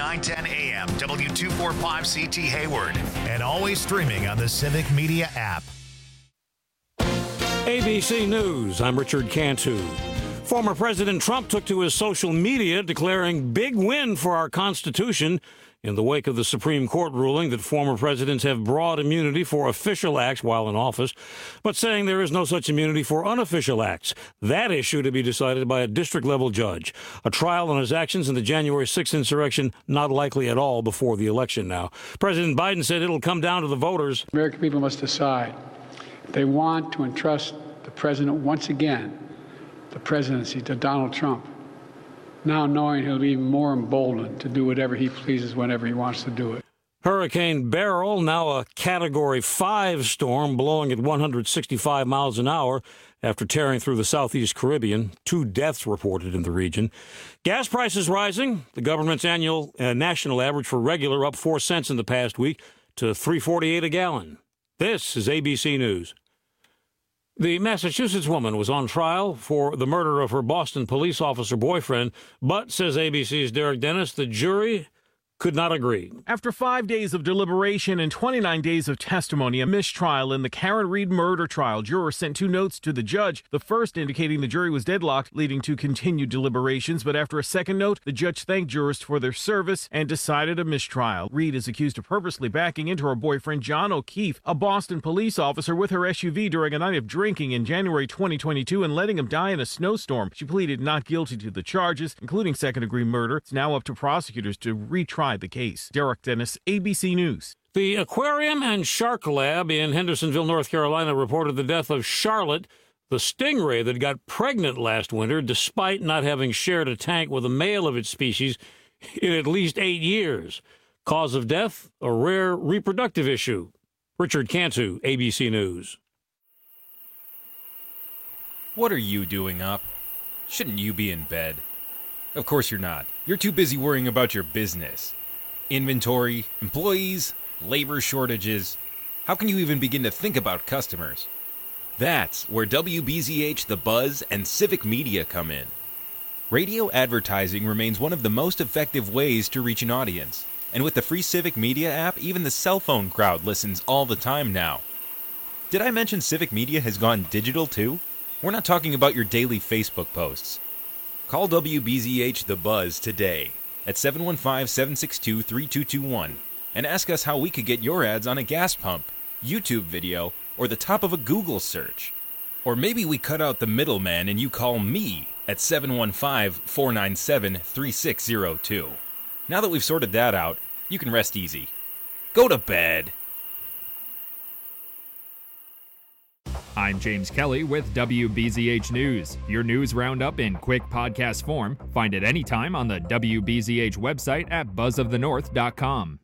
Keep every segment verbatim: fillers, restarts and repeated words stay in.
nine ten A M, W two forty-five C T Hayward, and always streaming on the Civic Media app. A B C News, I'm Richard Cantu. Former President Trump took to his social media declaring big win for our Constitution in the wake of the Supreme Court ruling that former presidents have broad immunity for official acts while in office, but saying there is no such immunity for unofficial acts. That issue to be decided by a district-level judge. A trial on his actions in the January sixth insurrection not likely at all before the election now. President Biden said it'll come down to the voters. American people must decide. They want to entrust the president once again, the presidency, to Donald Trump, now knowing he'll be even more emboldened to do whatever he pleases whenever he wants to do it. Hurricane Beryl, now a Category five storm, blowing at one hundred sixty-five miles an hour after tearing through the southeast Caribbean. Two deaths reported in the region. Gas prices rising. The government's annual uh, national average for regular up four cents in the past week to three forty-eight a gallon. This is A B C News. The Massachusetts woman was on trial for the murder of her Boston police officer boyfriend, but, says A B C's Derek Dennis, the jury could not agree. After five days of deliberation and twenty-nine days of testimony, a mistrial in the Karen Reed murder trial, jurors sent two notes to the judge, the first indicating the jury was deadlocked, leading to continued deliberations. But after a second note, the judge thanked jurors for their service and decided a mistrial. Reed is accused of purposely backing into her boyfriend, John O'Keefe, a Boston police officer, with her S U V during a night of drinking in January twenty twenty-two and letting him die in a snowstorm. She pleaded not guilty to the charges, including second-degree murder. It's now up to prosecutors to retry the case. Derek Dennis, A B C News. The Aquarium and Shark Lab in Hendersonville, North Carolina, reported the death of Charlotte, the stingray that got pregnant last winter despite not having shared a tank with a male of its species in at least eight years. Cause of death, a rare reproductive issue. Richard Cantu, A B C News. What are you doing up? Shouldn't you be in bed? Of course you're not. You're too busy worrying about your business. Inventory, employees, labor shortages. How can you even begin to think about customers? That's where W B Z H, The Buzz, and Civic Media come in. Radio advertising remains one of the most effective ways to reach an audience. And with the free Civic Media app, even the cell phone crowd listens all the time now. Did I mention Civic Media has gone digital too? We're not talking about your daily Facebook posts. Call W B Z H The Buzz today at seven one five, seven six two, three two two one and ask us how we could get your ads on a gas pump, YouTube video, or the top of a Google search. Or maybe we cut out the middleman and you call me at seven one five, four nine seven, three six zero two. Now that we've sorted that out, you can rest easy. Go to bed. I'm James Kelly with W B Z H News, your news roundup in quick podcast form. Find it anytime on the W B Z H website at buzz of the north dot com.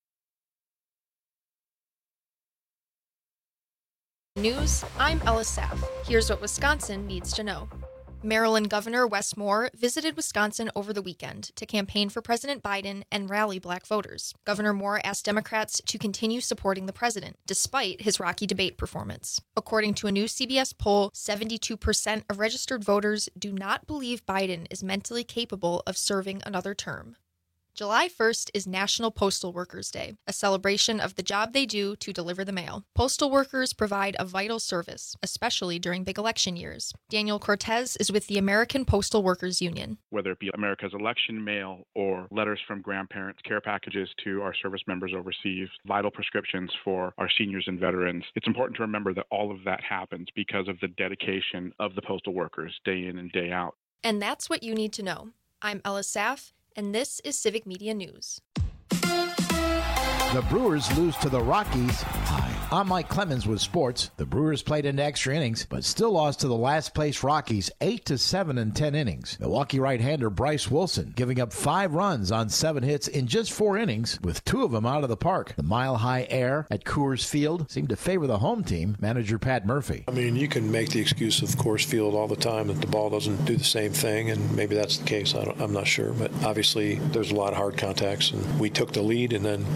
News, I'm Ella Saff. Here's what Wisconsin needs to know. Maryland Governor Wes Moore visited Wisconsin over the weekend to campaign for President Biden and rally black voters. Governor Moore asked Democrats to continue supporting the president, despite his rocky debate performance. According to a new C B S poll, seventy-two percent of registered voters do not believe Biden is mentally capable of serving another term. July first is National Postal Workers Day, a celebration of the job they do to deliver the mail. Postal workers provide a vital service, especially during big election years. Daniel Cortez is with the American Postal Workers Union. Whether it be America's election mail or letters from grandparents, care packages to our service members overseas, vital prescriptions for our seniors and veterans, it's important to remember that all of that happens because of the dedication of the postal workers day in and day out. And that's what you need to know. I'm Ella Saff, and this is Civic Media News. The Brewers lose to the Rockies. Hi, I'm Mike Clemens with sports. The Brewers played into extra innings, but still lost to the last-place Rockies eight to seven in ten innings. Milwaukee right-hander Bryce Wilson giving up five runs on seven hits in just four innings, with two of them out of the park. The mile-high air at Coors Field seemed to favor the home team, manager Pat Murphy. I mean, you can make the excuse of Coors Field all the time that the ball doesn't do the same thing, and maybe that's the case. I don't, I'm not sure, but obviously there's a lot of hard contacts, and we took the lead, and then we gave it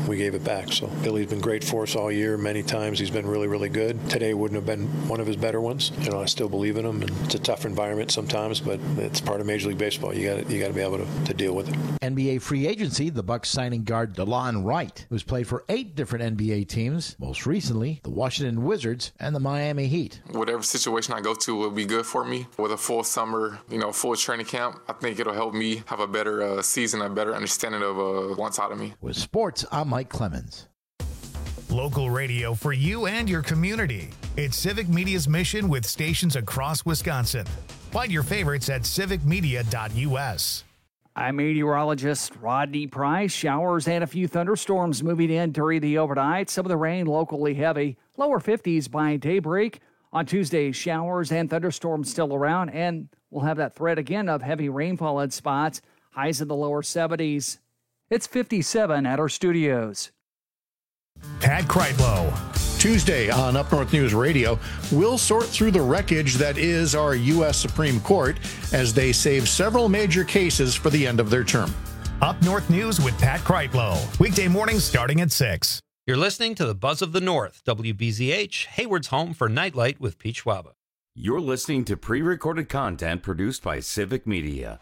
back. So Billy's been great for us all year. Many times he's been really, really good. Today wouldn't have been one of his better ones. You know, I still believe in him, and it's a tough environment sometimes, but it's part of Major League Baseball. You got you got to be able to, to deal with it. N B A free agency, the Bucks signing guard DeLon Wright, who's played for eight different N B A teams, most recently the Washington Wizards and the Miami Heat. Whatever situation I go to will be good for me. With a full summer, you know, full training camp, I think it'll help me have a better uh, season, a better understanding of uh, what's out of me. With sports, I'm Mike Clemens. Local radio for you and your community. It's Civic Media's mission with stations across Wisconsin. Find your favorites at civic media dot u s. I'm meteorologist Rodney Price. Showers and a few thunderstorms moving in during the overnight. Some of the rain locally heavy. Lower fifties by daybreak. On Tuesday, showers and thunderstorms still around, and we'll have that threat again of heavy rainfall in spots. Highs in the lower seventies. It's fifty-seven at our studios. Pat Kreitlow. Tuesday on Up North News Radio, we'll sort through the wreckage that is our U S Supreme Court as they save several major cases for the end of their term. Up North News with Pat Kreitlow. Weekday mornings starting at six. You're listening to the Buzz of the North, W B Z H, Hayward's home for Nightlight with Pete Schwaba. You're listening to pre-recorded content produced by Civic Media.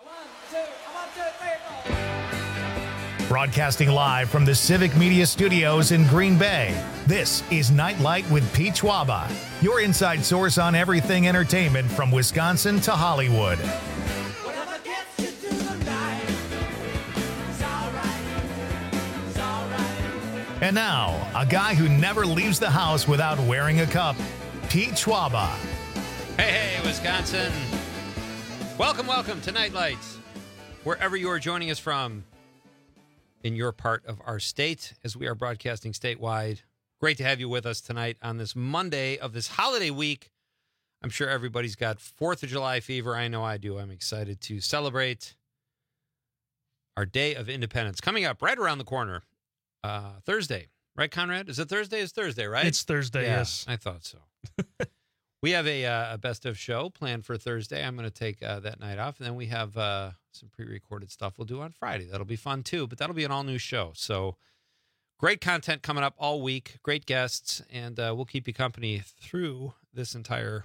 Broadcasting live from the Civic Media Studios in Green Bay, this is Nightlight with Pete Schwaba, your inside source on everything entertainment from Wisconsin to Hollywood. And now, a guy who never leaves the house without wearing a cup, Pete Schwaba. Hey, hey, Wisconsin. Welcome, welcome to Nightlights, wherever you are joining us from in your part of our state, as we are broadcasting statewide. Great to have you with us tonight on this Monday of this holiday week. I'm sure everybody's got fourth of July fever. I know I do. I'm excited to celebrate our Day of Independence coming up right around the corner. Uh, Thursday, right, Conrad? Is it Thursday? It's Thursday, right? It's Thursday, yeah, yes. I thought so. We have a, uh, a best of show planned for Thursday. I'm going to take uh, that night off. And then we have uh, some pre-recorded stuff we'll do on Friday. That'll be fun, too. But that'll be an all-new show. So great content coming up all week. Great guests. And uh, we'll keep you company through this entire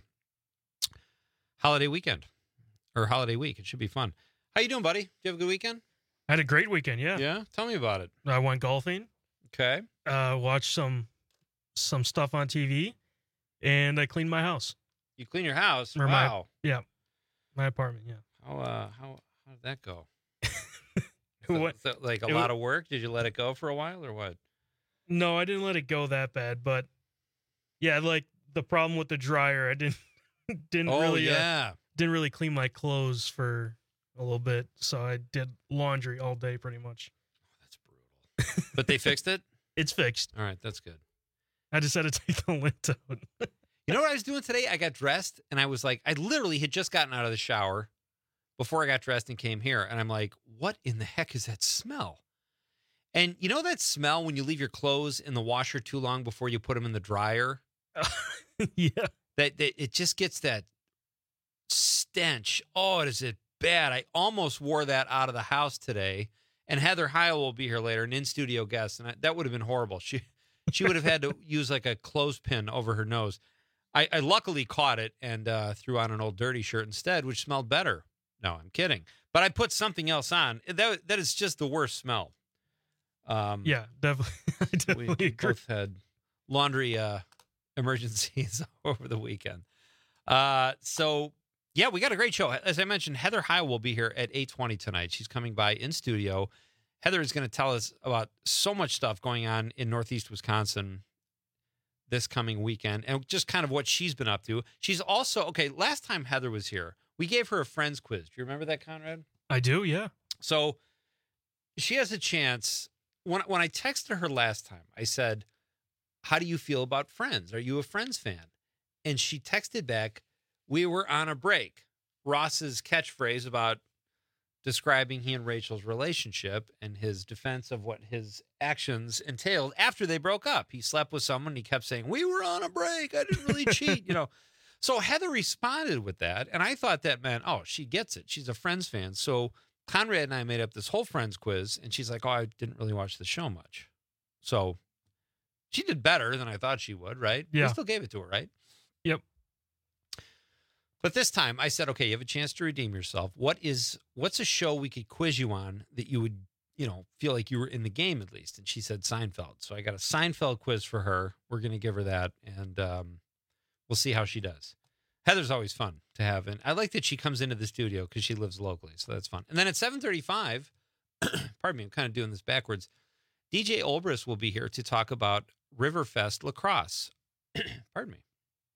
holiday weekend. Or holiday week. It should be fun. How you doing, buddy? Did you have a good weekend? I had a great weekend, yeah. Yeah? Tell me about it. I went golfing. Okay. Uh, watched some some stuff on T V. And I cleaned my house. You clean your house? Or wow. My, yeah. My apartment, yeah. How uh how how did that go? so, what? So, like a it lot was, of work? Did you let it go for a while or what? No, I didn't let it go that bad, but yeah, like the problem with the dryer, I didn't didn't oh, really yeah. uh, didn't really clean my clothes for a little bit, so I did laundry all day pretty much. That's brutal. But they fixed it? It's fixed. All right, that's good. I just had to take the lint out. You know what I was doing today? I got dressed, and I was like, I literally had just gotten out of the shower before I got dressed and came here, and I'm like, what in the heck is that smell? And you know that smell when you leave your clothes in the washer too long before you put them in the dryer? Yeah. That, that it just gets that stench. Oh, is it bad? I almost wore that out of the house today, and Heather Heil will be here later, an in-studio guest, and I, that would have been horrible. She... She would have had to use like a clothespin over her nose. I, I luckily caught it and uh, threw on an old dirty shirt instead, which smelled better. No, I'm kidding. But I put something else on. That that is just the worst smell. Um, yeah, definitely. I definitely we agree. both had laundry uh, emergencies over the weekend. Uh, so, yeah, we got a great show. As I mentioned, Heather Heil will be here at eight twenty tonight. She's coming by in studio. Heather is going to tell us about so much stuff going on in Northeast Wisconsin this coming weekend and just kind of what she's been up to. She's also, okay, last time Heather was here, we gave her a friends quiz. Do you remember that, Conrad? I do, yeah. So she has a chance. When, when I texted her last time, I said, how do you feel about Friends? Are you a Friends fan? And she texted back, we were on a break. Ross's catchphrase about describing he and Rachel's relationship and his defense of what his actions entailed after they broke up. He slept with someone. He kept saying, we were on a break. I didn't really cheat, you know. So Heather responded with that, and I thought that meant, oh, she gets it. She's a Friends fan. So Conrad and I made up this whole Friends quiz, and she's like, oh, I didn't really watch the show much. So She did better than I thought she would, right? Yeah. We still gave it to her, right? Yep. But this time I said, okay, you have a chance to redeem yourself. What is, what's a show we could quiz you on that you would, you know, feel like you were in the game at least? And she said Seinfeld. So I got a Seinfeld quiz for her. We're going to give her that, and um, we'll see how she does. Heather's always fun to have. And I like that she comes into the studio because she lives locally. So that's fun. And then at seven thirty-five, pardon me, I'm kind of doing this backwards. D J Olbrist will be here to talk about Riverfest Lacrosse. Pardon me.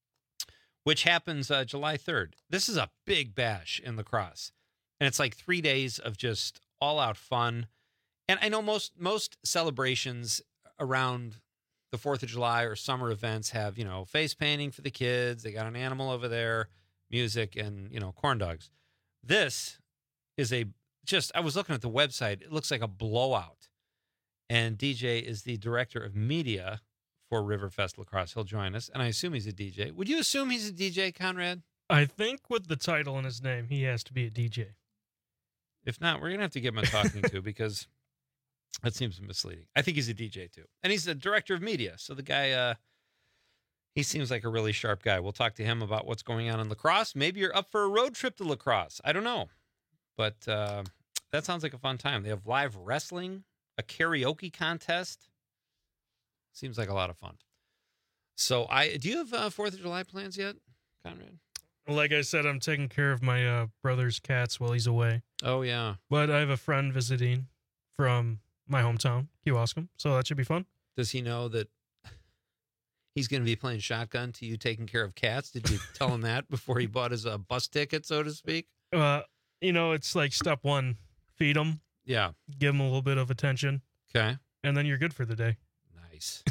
Which happens uh, July third. This is a big bash in lacrosse. And it's like three days of just all-out fun. And I know most most celebrations around the fourth of July or summer events have, you know, face painting for the kids. They got an animal over there, music, and, you know, corn dogs. This is a just, I was looking at the website. It looks like a blowout. And D J is the director of media for Riverfest Lacrosse. He'll join us, and I assume he's a D J. Would you assume he's a D J, Conrad? I think with the title in his name, he has to be a D J. If not, we're going to have to give him a talking to because that seems misleading. I think he's a D J, too. And he's the director of media. So the guy, uh, he seems like a really sharp guy. We'll talk to him about what's going on in lacrosse. Maybe you're up for a road trip to lacrosse. I don't know. But uh, that sounds like a fun time. They have live wrestling, a karaoke contest. Seems like a lot of fun. So I do you have uh, fourth of July plans yet, Conrad? Like I said, I'm taking care of my uh, brother's cats while he's away. Oh, yeah. But I have a friend visiting from my hometown, Kewaskum, so that should be fun. Does he know that he's going to be playing shotgun to you taking care of cats? Did you tell him that before he bought his uh, bus ticket, so to speak? Uh, you know, it's like step one, feed them. Yeah. Give them a little bit of attention. Okay. And then you're good for the day. Nice.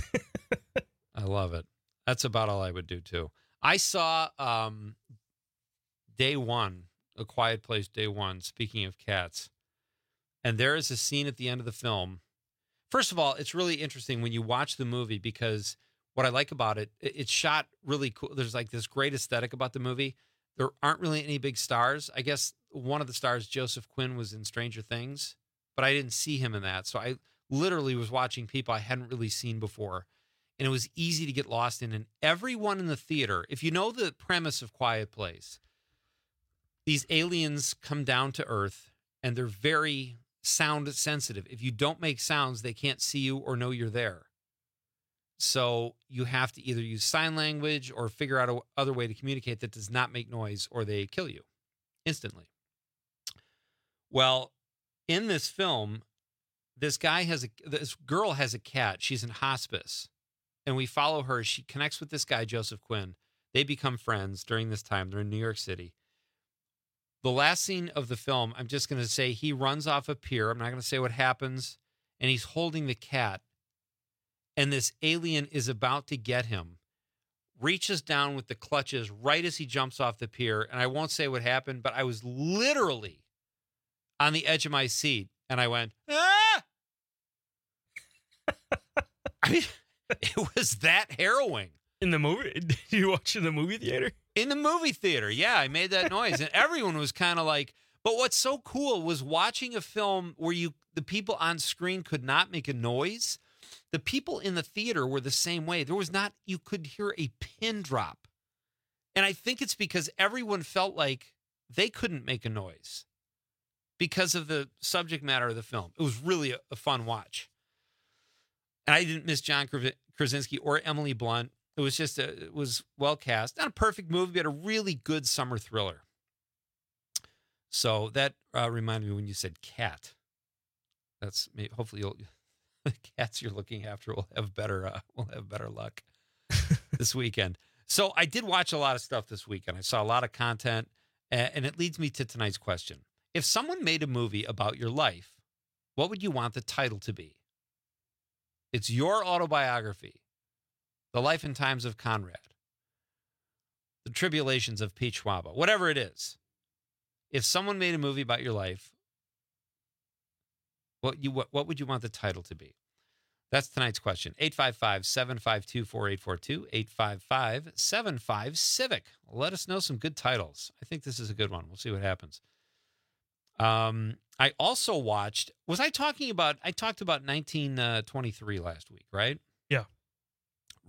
I love it. That's about all I would do, too. I saw um, Day One, A Quiet Place Day One, speaking of cats. And there is a scene at the end of the film. First of all, it's really interesting when you watch the movie because what I like about it, it's shot really cool. There's like this great aesthetic about the movie. There aren't really any big stars. I guess one of the stars, Joseph Quinn, was in Stranger Things, but I didn't see him in that. So I literally was watching people I hadn't really seen before. And it was easy to get lost in. And everyone in the theater, if you know the premise of Quiet Place, these aliens come down to Earth and they're very sound sensitive. If you don't make sounds, they can't see you or know you're there. So you have to either use sign language or figure out a other way to communicate that does not make noise or they kill you instantly. Well, in this film, this guy has a, this girl has a cat. She's in hospice. And we follow her. She connects with this guy, Joseph Quinn. They become friends during this time. They're in New York City. The last scene of the film, I'm just going to say he runs off a pier. I'm not going to say what happens. And he's holding the cat. And this alien is about to get him. Reaches down with the clutches right as he jumps off the pier. And I won't say what happened, but I was literally on the edge of my seat. And I went, ah! I mean, it was that harrowing. In the movie? Did you watch in the movie theater? In the movie theater, yeah, I made that noise. And everyone was kind of like, but what's so cool was watching a film where you the people on screen could not make a noise. The people in the theater were the same way. There was not, you could hear a pin drop. And I think it's because everyone felt like they couldn't make a noise because of the subject matter of the film. It was really a, a fun watch. And I didn't miss John Krasinski or Emily Blunt. It was just, a, it was well cast. Not a perfect movie, but a really good summer thriller. So that uh, reminded me when you said cat. That's maybe, hopefully you'll, the cats you're looking after will have better, uh, will have better luck this weekend. So I did watch a lot of stuff this weekend. I saw a lot of content, and it leads me to tonight's question. If someone made a movie about your life, what would you want the title to be? It's your autobiography, The Life and Times of Conrad, The Tribulations of Pete Schwaba, whatever it is. If someone made a movie about your life, what you what, what would you want the title to be? That's tonight's question. eight five five, seven five two, four eight four two, eight five five, seven five, Civic. Let us know some good titles. I think this is a good one. We'll see what happens. Um, I also watched, was I talking about, I talked about nineteen twenty-three last week, right? Yeah.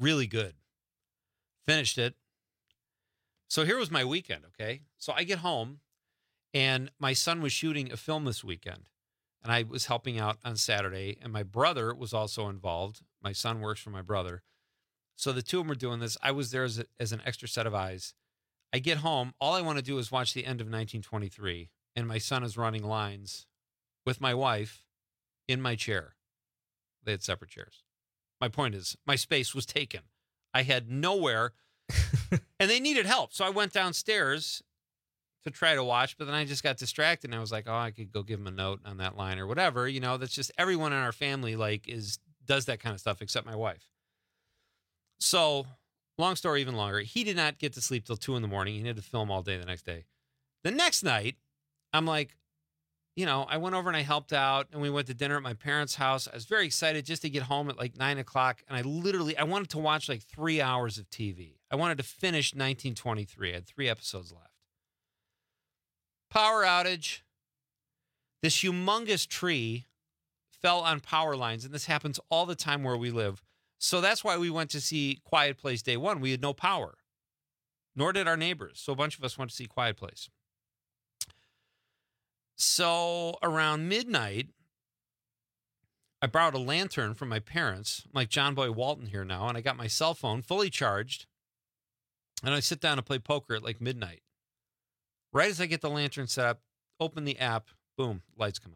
Really good. Finished it. So here was my weekend, okay? So I get home, and my son was shooting a film this weekend, and I was helping out on Saturday, and my brother was also involved. My son works for my brother. So the two of them were doing this. I was there as, a, as an extra set of eyes. I get home. All I want to do is watch the end of nineteen twenty-three, and my son is running lines with my wife in my chair. They had separate chairs. My point is, my space was taken. I had nowhere, and they needed help. So I went downstairs to try to watch, but then I just got distracted, and I was like, oh, I could go give him a note on that line or whatever. You know, that's just everyone in our family, like, is does that kind of stuff except my wife. So, long story even longer, he did not get to sleep till two in the morning. He had to film all day the next day. The next night, I'm like, you know, I went over and I helped out, and we went to dinner at my parents' house. I was very excited just to get home at like nine o'clock, and I literally, I wanted to watch like three hours of T V. I wanted to finish nineteen twenty-three. I had three episodes left. Power outage. This humongous tree fell on power lines, and this happens all the time where we live. So that's why we went to see Quiet Place day one. We had no power, nor did our neighbors. So a bunch of us went to see Quiet Place. So around midnight, I borrowed a lantern from my parents. I'm like John Boy Walton here now, and I got my cell phone fully charged, and I sit down and play poker at like midnight. Right as I get the lantern set up, open the app, boom, lights come on.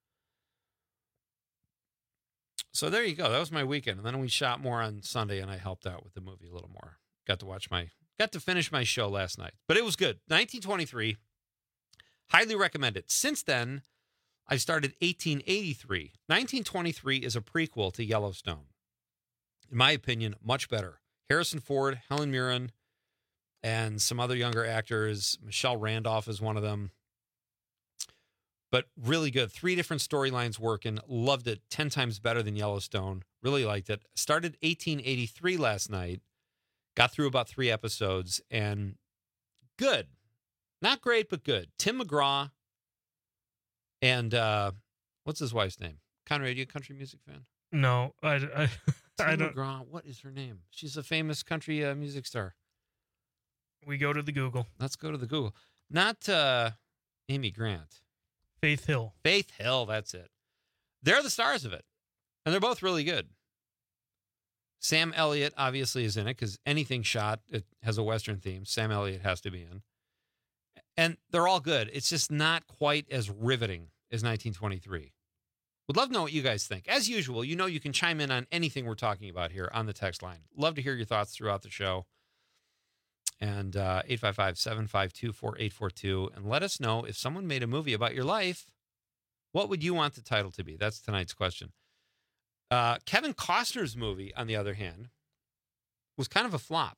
So there you go. That was my weekend. And then we shot more on Sunday, and I helped out with the movie a little more. Got to watch my, got to finish my show last night. But it was good. nineteen twenty-three, highly recommend it. Since then, I started eighteen eighty-three. nineteen twenty-three is a prequel to Yellowstone. In my opinion, much better. Harrison Ford, Helen Mirren, and some other younger actors. Michelle Randolph is one of them. But really good. Three different storylines working. Loved it. Ten times better than Yellowstone. Really liked it. Started eighteen eighty-three last night. Got through about three episodes. And good. Not great, but good. Tim McGraw and uh, what's his wife's name? Conrad, are you a country music fan? No, I, I, Tim I don't. McGraw, what is her name? She's a famous country uh, music star. We go to the Google. Let's go to the Google. Not uh, Amy Grant. Faith Hill. Faith Hill, that's it. They're the stars of it. And they're both really good. Sam Elliott obviously is in it because anything shot, it has a Western theme. Sam Elliott has to be in. And they're all good. It's just not quite as riveting as nineteen twenty-three. Would love to know what you guys think. As usual, you know you can chime in on anything we're talking about here on the text line. Love to hear your thoughts throughout the show. And uh, eight five five, seven five two, four eight four two. And let us know if someone made a movie about your life, what would you want the title to be? That's tonight's question. Uh, Kevin Costner's movie, on the other hand, was kind of a flop.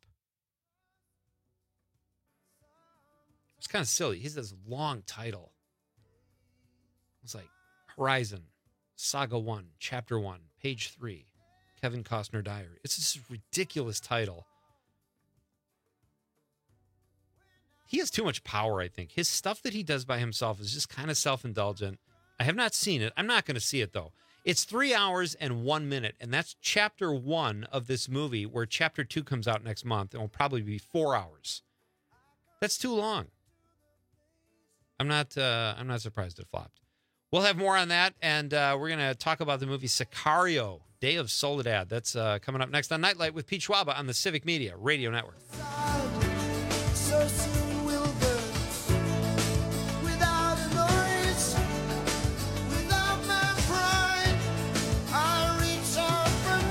It's kind of silly. He has this long title. It's like Horizon, Saga one, Chapter one, Page three, Kevin Costner Diary. It's this ridiculous title. He has too much power, I think. His stuff that he does by himself is just kind of self-indulgent. I have not seen it. I'm not going to see it, though. It's three hours and one minute, and that's chapter one of this movie, where chapter two comes out next month, and will probably be four hours. That's too long. I'm not uh, I'm not surprised it flopped. We'll have more on that, and uh, we're going to talk about the movie Sicario, Day of Soledad. That's uh, coming up next on Nightlight with Pete Schwaba on the Civic Media Radio Network. So soon we'll burn without a noise, without my pride. I reach out from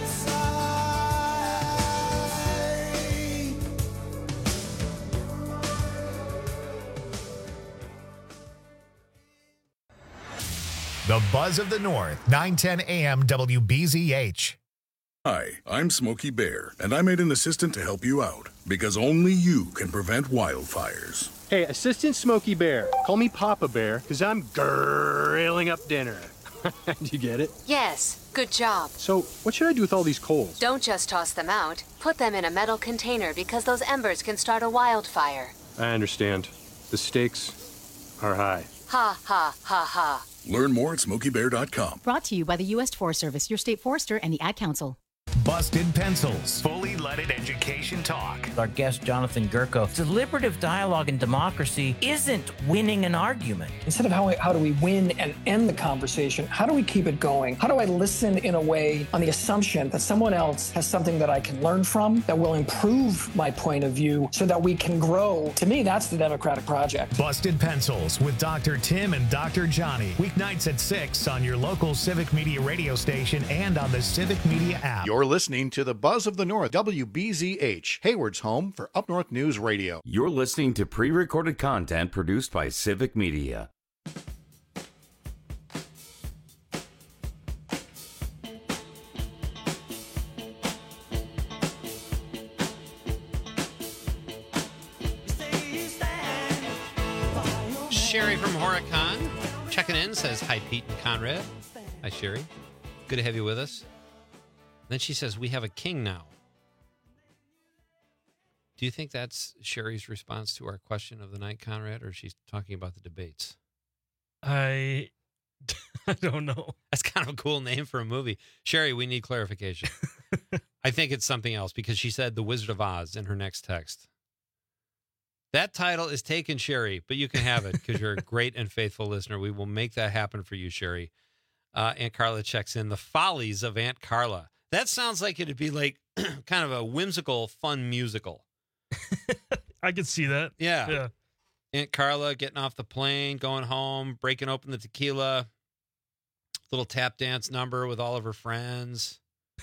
inside. The Buzz of the North, nine ten A M W B Z H. Hi, I'm Smokey Bear, and I made an assistant to help you out, because only you can prevent wildfires. Hey, Assistant Smokey Bear, call me Papa Bear, because I'm grilling up dinner. Do you get it? Yes, good job. So, what should I do with all these coals? Don't just toss them out. Put them in a metal container, because those embers can start a wildfire. I understand. The stakes are high. Ha, ha, ha, ha. Learn more at smokey bear dot com. Brought to you by the U S Forest Service, your state forester, and the Ad Council. Busted Pencils, fully leaded education talk. Our guest, Jonathan Gurko, deliberative dialogue in democracy isn't winning an argument. Instead of how, we, how do we win and end the conversation, how do we keep it going? How do I listen in a way on the assumption that someone else has something that I can learn from, that will improve my point of view so that we can grow? To me, that's the democratic project. Busted Pencils with Doctor Tim and Doctor Johnny. Weeknights at six on your local Civic Media radio station and on the Civic Media app. You're listening to the Buzz of the North, W B Z H, Hayward's home for Up North News Radio. You're listening to pre-recorded content produced by Civic Media. Sherry from Horicon checking in, says, hi, Pete and Conrad. Hi, Sherry. Good to have you with us. Then she says, we have a king now. Do you think that's Sherry's response to our question of the night, Conrad, or she's talking about the debates? I, I don't know. That's kind of a cool name for a movie. Sherry, we need clarification. I think it's something else because she said The Wizard of Oz in her next text. That title is taken, Sherry, but you can have it because you're a great and faithful listener. We will make that happen for you, Sherry. Uh, Aunt Carla checks in. The Follies of Aunt Carla. That sounds like it'd be like kind of a whimsical, fun musical. I could see that. Yeah. Yeah. Aunt Carla getting off the plane, going home, breaking open the tequila, little tap dance number with all of her friends.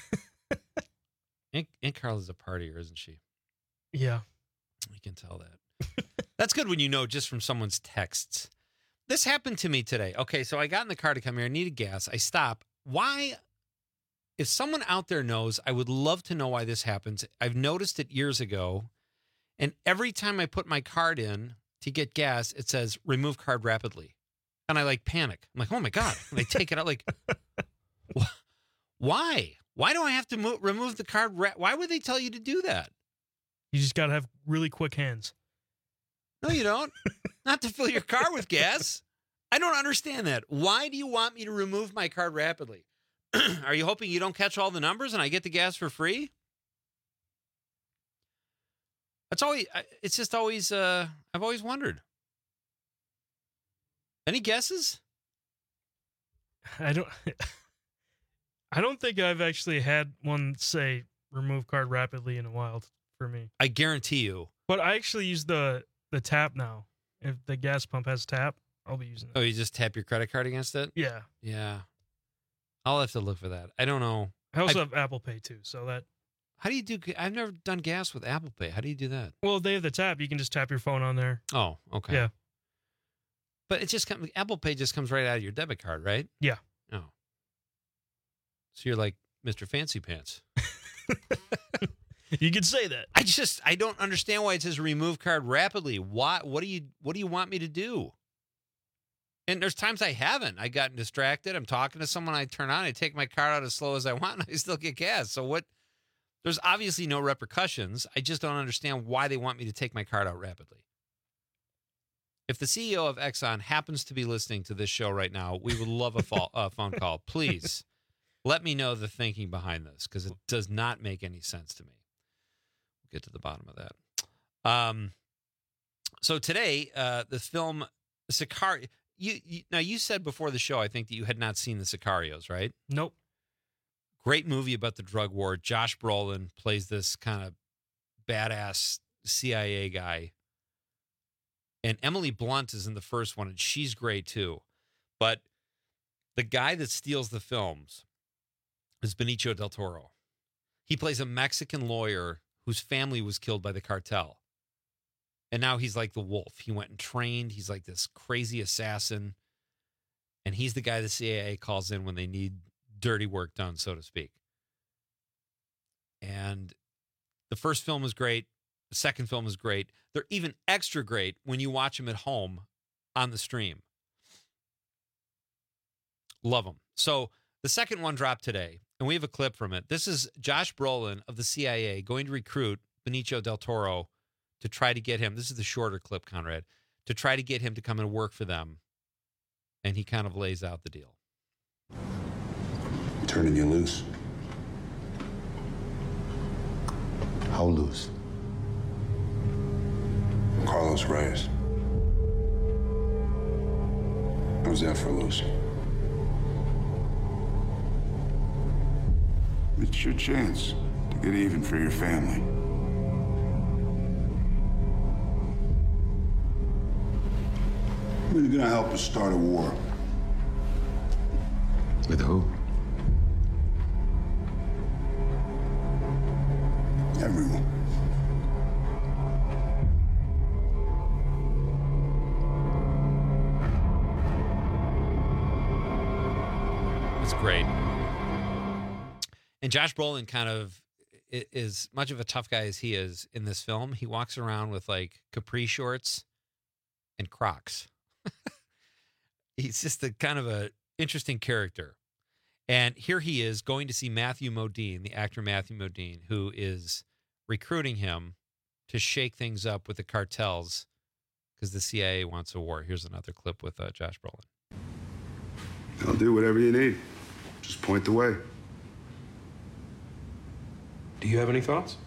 Aunt, Aunt Carla's a partier, isn't she? Yeah. You can tell that. That's good when you know just from someone's texts. This happened to me today. Okay, so I got in the car to come here. I needed gas. I stop. Why? If someone out there knows, I would love to know why this happens. I've noticed it years ago, and every time I put my card in to get gas, it says remove card rapidly. And I like panic. I'm like, oh my God. And I take it out like, why? Why do I have to mo- remove the card? Ra- why would they tell you to do that? You just got to have really quick hands. No, you don't. Not to fill your car with gas. I don't understand that. Why do you want me to remove my card rapidly? Are you hoping you don't catch all the numbers and I get the gas for free? That's always, it's just always, uh, I've always wondered. Any guesses? I don't, I don't think I've actually had one say remove card rapidly in a while for me. I guarantee you. But I actually use the, the tap now. If the gas pump has tap, I'll be using it. Oh, you just tap your credit card against it? Yeah. Yeah. I'll have to look for that. I don't know. I also I, have Apple Pay too, so that. How do you do? I've never done gas with Apple Pay. How do you do that? Well, they have the tap. You can just tap your phone on there. Oh, okay. Yeah. But it just comes. Apple Pay just comes right out of your debit card, right? Yeah. Oh. So you're like Mister Fancy Pants. You could say that. I just I don't understand why it says remove card rapidly. Why? What do you What do you want me to do? And there's times I haven't. I gotten distracted. I'm talking to someone. I turn on. I take my card out as slow as I want, and I still get gas. So what? There's obviously no repercussions. I just don't understand why they want me to take my card out rapidly. If the C E O of Exxon happens to be listening to this show right now, we would love a fo- uh, phone call. Please let me know the thinking behind this because it does not make any sense to me. We'll get to the bottom of that. Um, so today, uh, the film Sicario. You, you now you said before the show, I think that you had not seen the Sicarios, right? Nope. Great movie about the drug war. Josh Brolin plays this kind of badass C I A guy. And Emily Blunt is in the first one, and she's great too. But the guy that steals the films is Benicio del Toro. He plays a Mexican lawyer whose family was killed by the cartel. And now he's like the wolf. He went and trained. He's like this crazy assassin. And he's the guy the C I A calls in when they need dirty work done, so to speak. And the first film is great. The second film is great. They're even extra great when you watch them at home on the stream. Love them. So the second one dropped today, and we have a clip from it. This is Josh Brolin of the C I A going to recruit Benicio del Toro to try to get him, this is the shorter clip, Conrad, to try to get him to come and work for them. And he kind of lays out the deal. Turning you loose. How loose? Carlos Reyes. How's that for loose? It's your chance to get even for your family. You're gonna help us start a war. With who? Everyone. That's great. And Josh Brolin kind of is much of a tough guy as he is in this film. He walks around with like capri shorts and Crocs. He's just a kind of a interesting character. And here he is going to see Matthew Modine, the actor Matthew Modine, who is recruiting him to shake things up with the cartels because the C I A wants a war. Here's another clip with uh, Josh Brolin. I'll do whatever you need. Just point the way. Do you have any thoughts?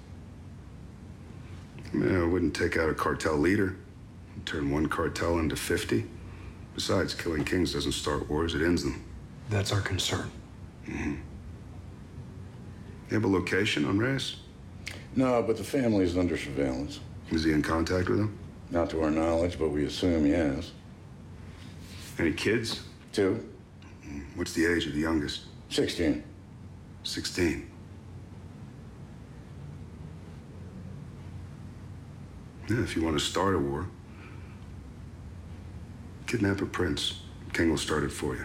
I mean, I wouldn't take out a cartel leader. Turn one cartel into fifty. Besides, killing kings doesn't start wars, it ends them. That's our concern. Mm-hmm. You have a location on Reyes? No, but the family is under surveillance. Is he in contact with him? Not to our knowledge, but we assume he has. Any kids? Two. What's the age of the youngest? Sixteen. Sixteen. Yeah, if you want to start a war, kidnap a prince. King will start it for you.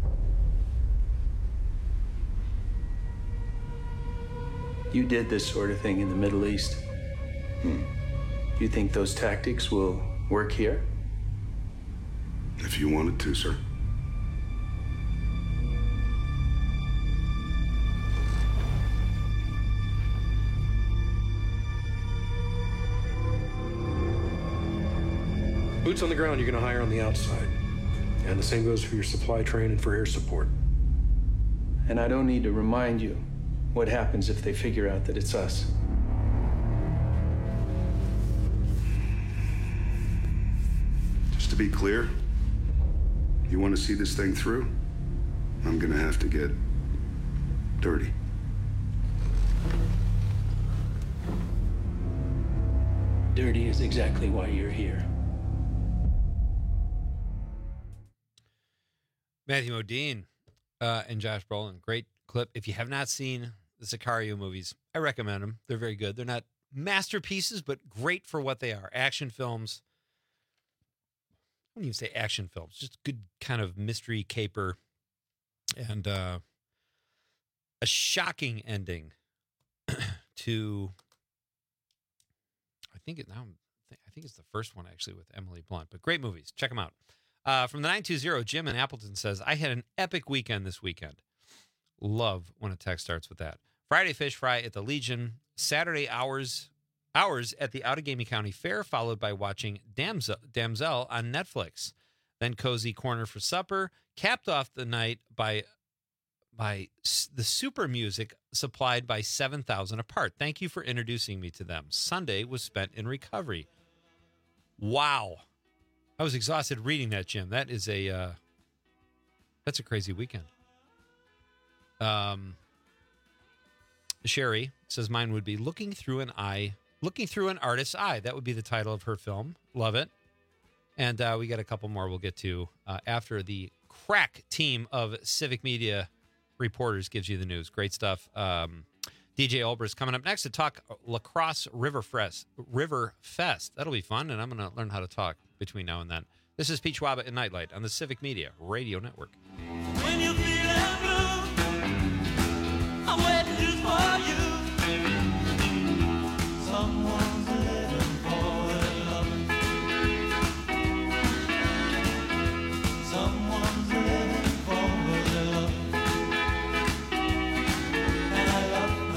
You did this sort of thing in the Middle East. Hmm. You think those tactics will work here? If you wanted to, sir. Boots on the ground you're going to hire on the outside. And the same goes for your supply train and for air support. And I don't need to remind you what happens if they figure out that it's us. Just to be clear, you want to see this thing through? I'm going to have to get dirty. Dirty is exactly why you're here. Matthew Modine uh, and Josh Brolin, great clip. If you have not seen the Sicario movies, I recommend them. They're very good. They're not masterpieces, but great for what they are. Action films. I wouldn't even say action films, just good kind of mystery caper and uh, a shocking ending to, I think it now, I think it's the first one actually with Emily Blunt, but great movies. Check them out. Uh, from the nine two zero, Jim in Appleton says, I had an epic weekend this weekend. Love when a text starts with that. Friday fish fry at the Legion. Saturday hours hours at the Outagamie County Fair, followed by watching Damsel, Damsel on Netflix. Then cozy corner for supper. Capped off the night by by the super music supplied by seven thousand Apart. Thank you for introducing me to them. Sunday was spent in recovery. Wow. I was exhausted reading that, Jim. That is a uh, that's a crazy weekend. Um, Sherry says mine would be looking through an eye, looking through an artist's eye. That would be the title of her film. Love it. And uh, we got a couple more we'll get to uh, after the crack team of Civic Media reporters gives you the news. Great stuff. Um, D J Olber's coming up next to talk La Crosse River Fest. River Fest. That'll be fun, and I'm going to learn how to talk between now and then. This is Pete Schwaba and Nightlight on the Civic Media Radio Network. When you feel blue, I'm waiting just for you. Someone's living for their love. Someone's living for their love. And I love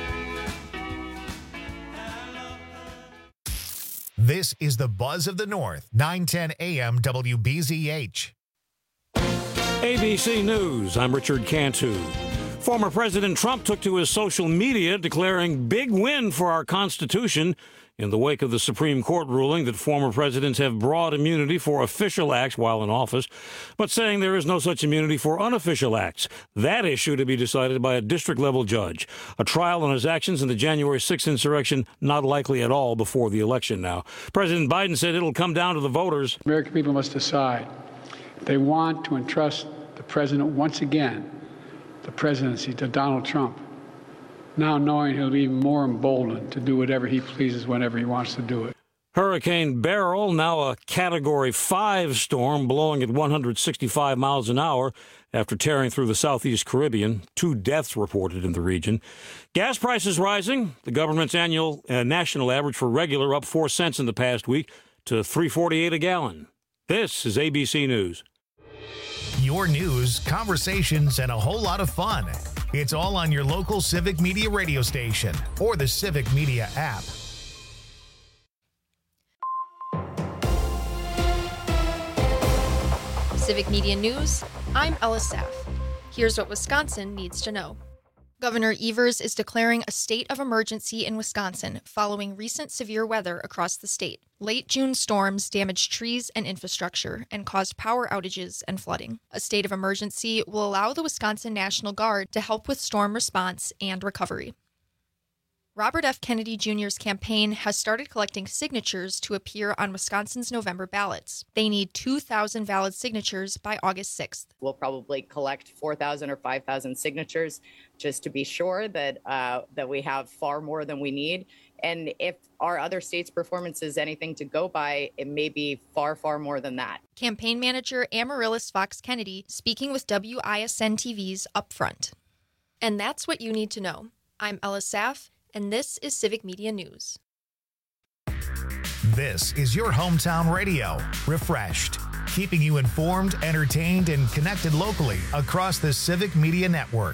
her. This is the Buzz of the North, nine ten A M W B Z H. A B C News, I'm Richard Cantu. Former President Trump took to his social media declaring big win for our Constitution in the wake of the Supreme Court ruling that former presidents have broad immunity for official acts while in office, but saying there is no such immunity for unofficial acts. That issue to be decided by a district-level judge. A trial on his actions in the January sixth insurrection not likely at all before the election now. President Biden said it'll come down to the voters. American people must decide. They want to entrust the president once again, the presidency, to Donald Trump, now knowing he'll be even more emboldened to do whatever he pleases whenever he wants to do it. Hurricane Beryl, now a Category five storm blowing at one hundred sixty-five miles an hour after tearing through the southeast Caribbean. Two deaths reported in the region. Gas prices rising. The government's annual uh, national average for regular up four cents in the past week to three forty-eight a gallon. This is A B C News. Your news, conversations, and a whole lot of fun. It's all on your local Civic Media radio station or the Civic Media app. Civic Media News, I'm Ella Saff. Here's what Wisconsin needs to know. Governor Evers is declaring a state of emergency in Wisconsin following recent severe weather across the state. Late June storms damaged trees and infrastructure and caused power outages and flooding. A state of emergency will allow the Wisconsin National Guard to help with storm response and recovery. Robert F. Kennedy Junior's campaign has started collecting signatures to appear on Wisconsin's November ballots. They need two thousand valid signatures by August sixth. We'll probably collect four thousand or five thousand signatures just to be sure that uh, that we have far more than we need. And if our other states' performance is anything to go by, it may be far, far more than that. Campaign manager Amaryllis Fox Kennedy speaking with W I S N T V's Upfront. And that's what you need to know. I'm Ella Saff, and this is Civic Media News. This is your hometown radio, refreshed, keeping you informed, entertained, and connected locally across the Civic Media Network.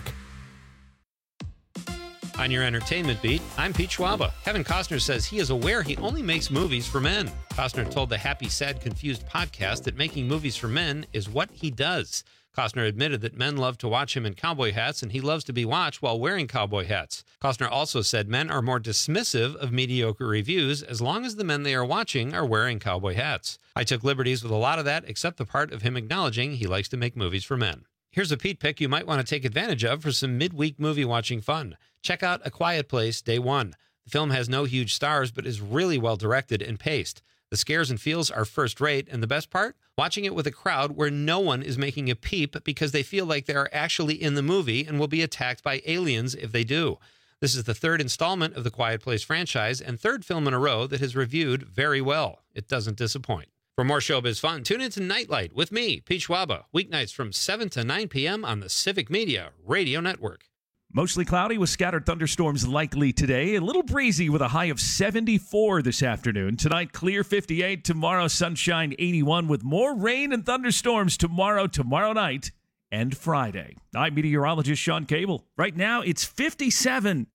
On your entertainment beat, I'm Pete Schwaba. Kevin Costner says he is aware he only makes movies for men. Costner told the Happy, Sad, Confused podcast that making movies for men is what he does. Costner admitted that men love to watch him in cowboy hats, and he loves to be watched while wearing cowboy hats. Costner also said men are more dismissive of mediocre reviews as long as the men they are watching are wearing cowboy hats. I took liberties with a lot of that, except the part of him acknowledging he likes to make movies for men. Here's a Pete pick you might want to take advantage of for some midweek movie watching fun. Check out A Quiet Place Day One. The film has no huge stars, but is really well directed and paced. The scares and feels are first rate, and the best part? Watching it with a crowd where no one is making a peep because they feel like they are actually in the movie and will be attacked by aliens if they do. This is the third installment of the Quiet Place franchise and third film in a row that has reviewed very well. It doesn't disappoint. For more showbiz fun, tune into Nightlight with me, Pete Schwaba, weeknights from seven to nine p.m. on the Civic Media Radio Network. Mostly cloudy with scattered thunderstorms likely today. A little breezy with a high of seventy-four this afternoon. Tonight, clear fifty-eight. Tomorrow, sunshine eighty-one with more rain and thunderstorms tomorrow, tomorrow night, and Friday. I'm meteorologist Sean Cable. Right now, it's fifty-seven.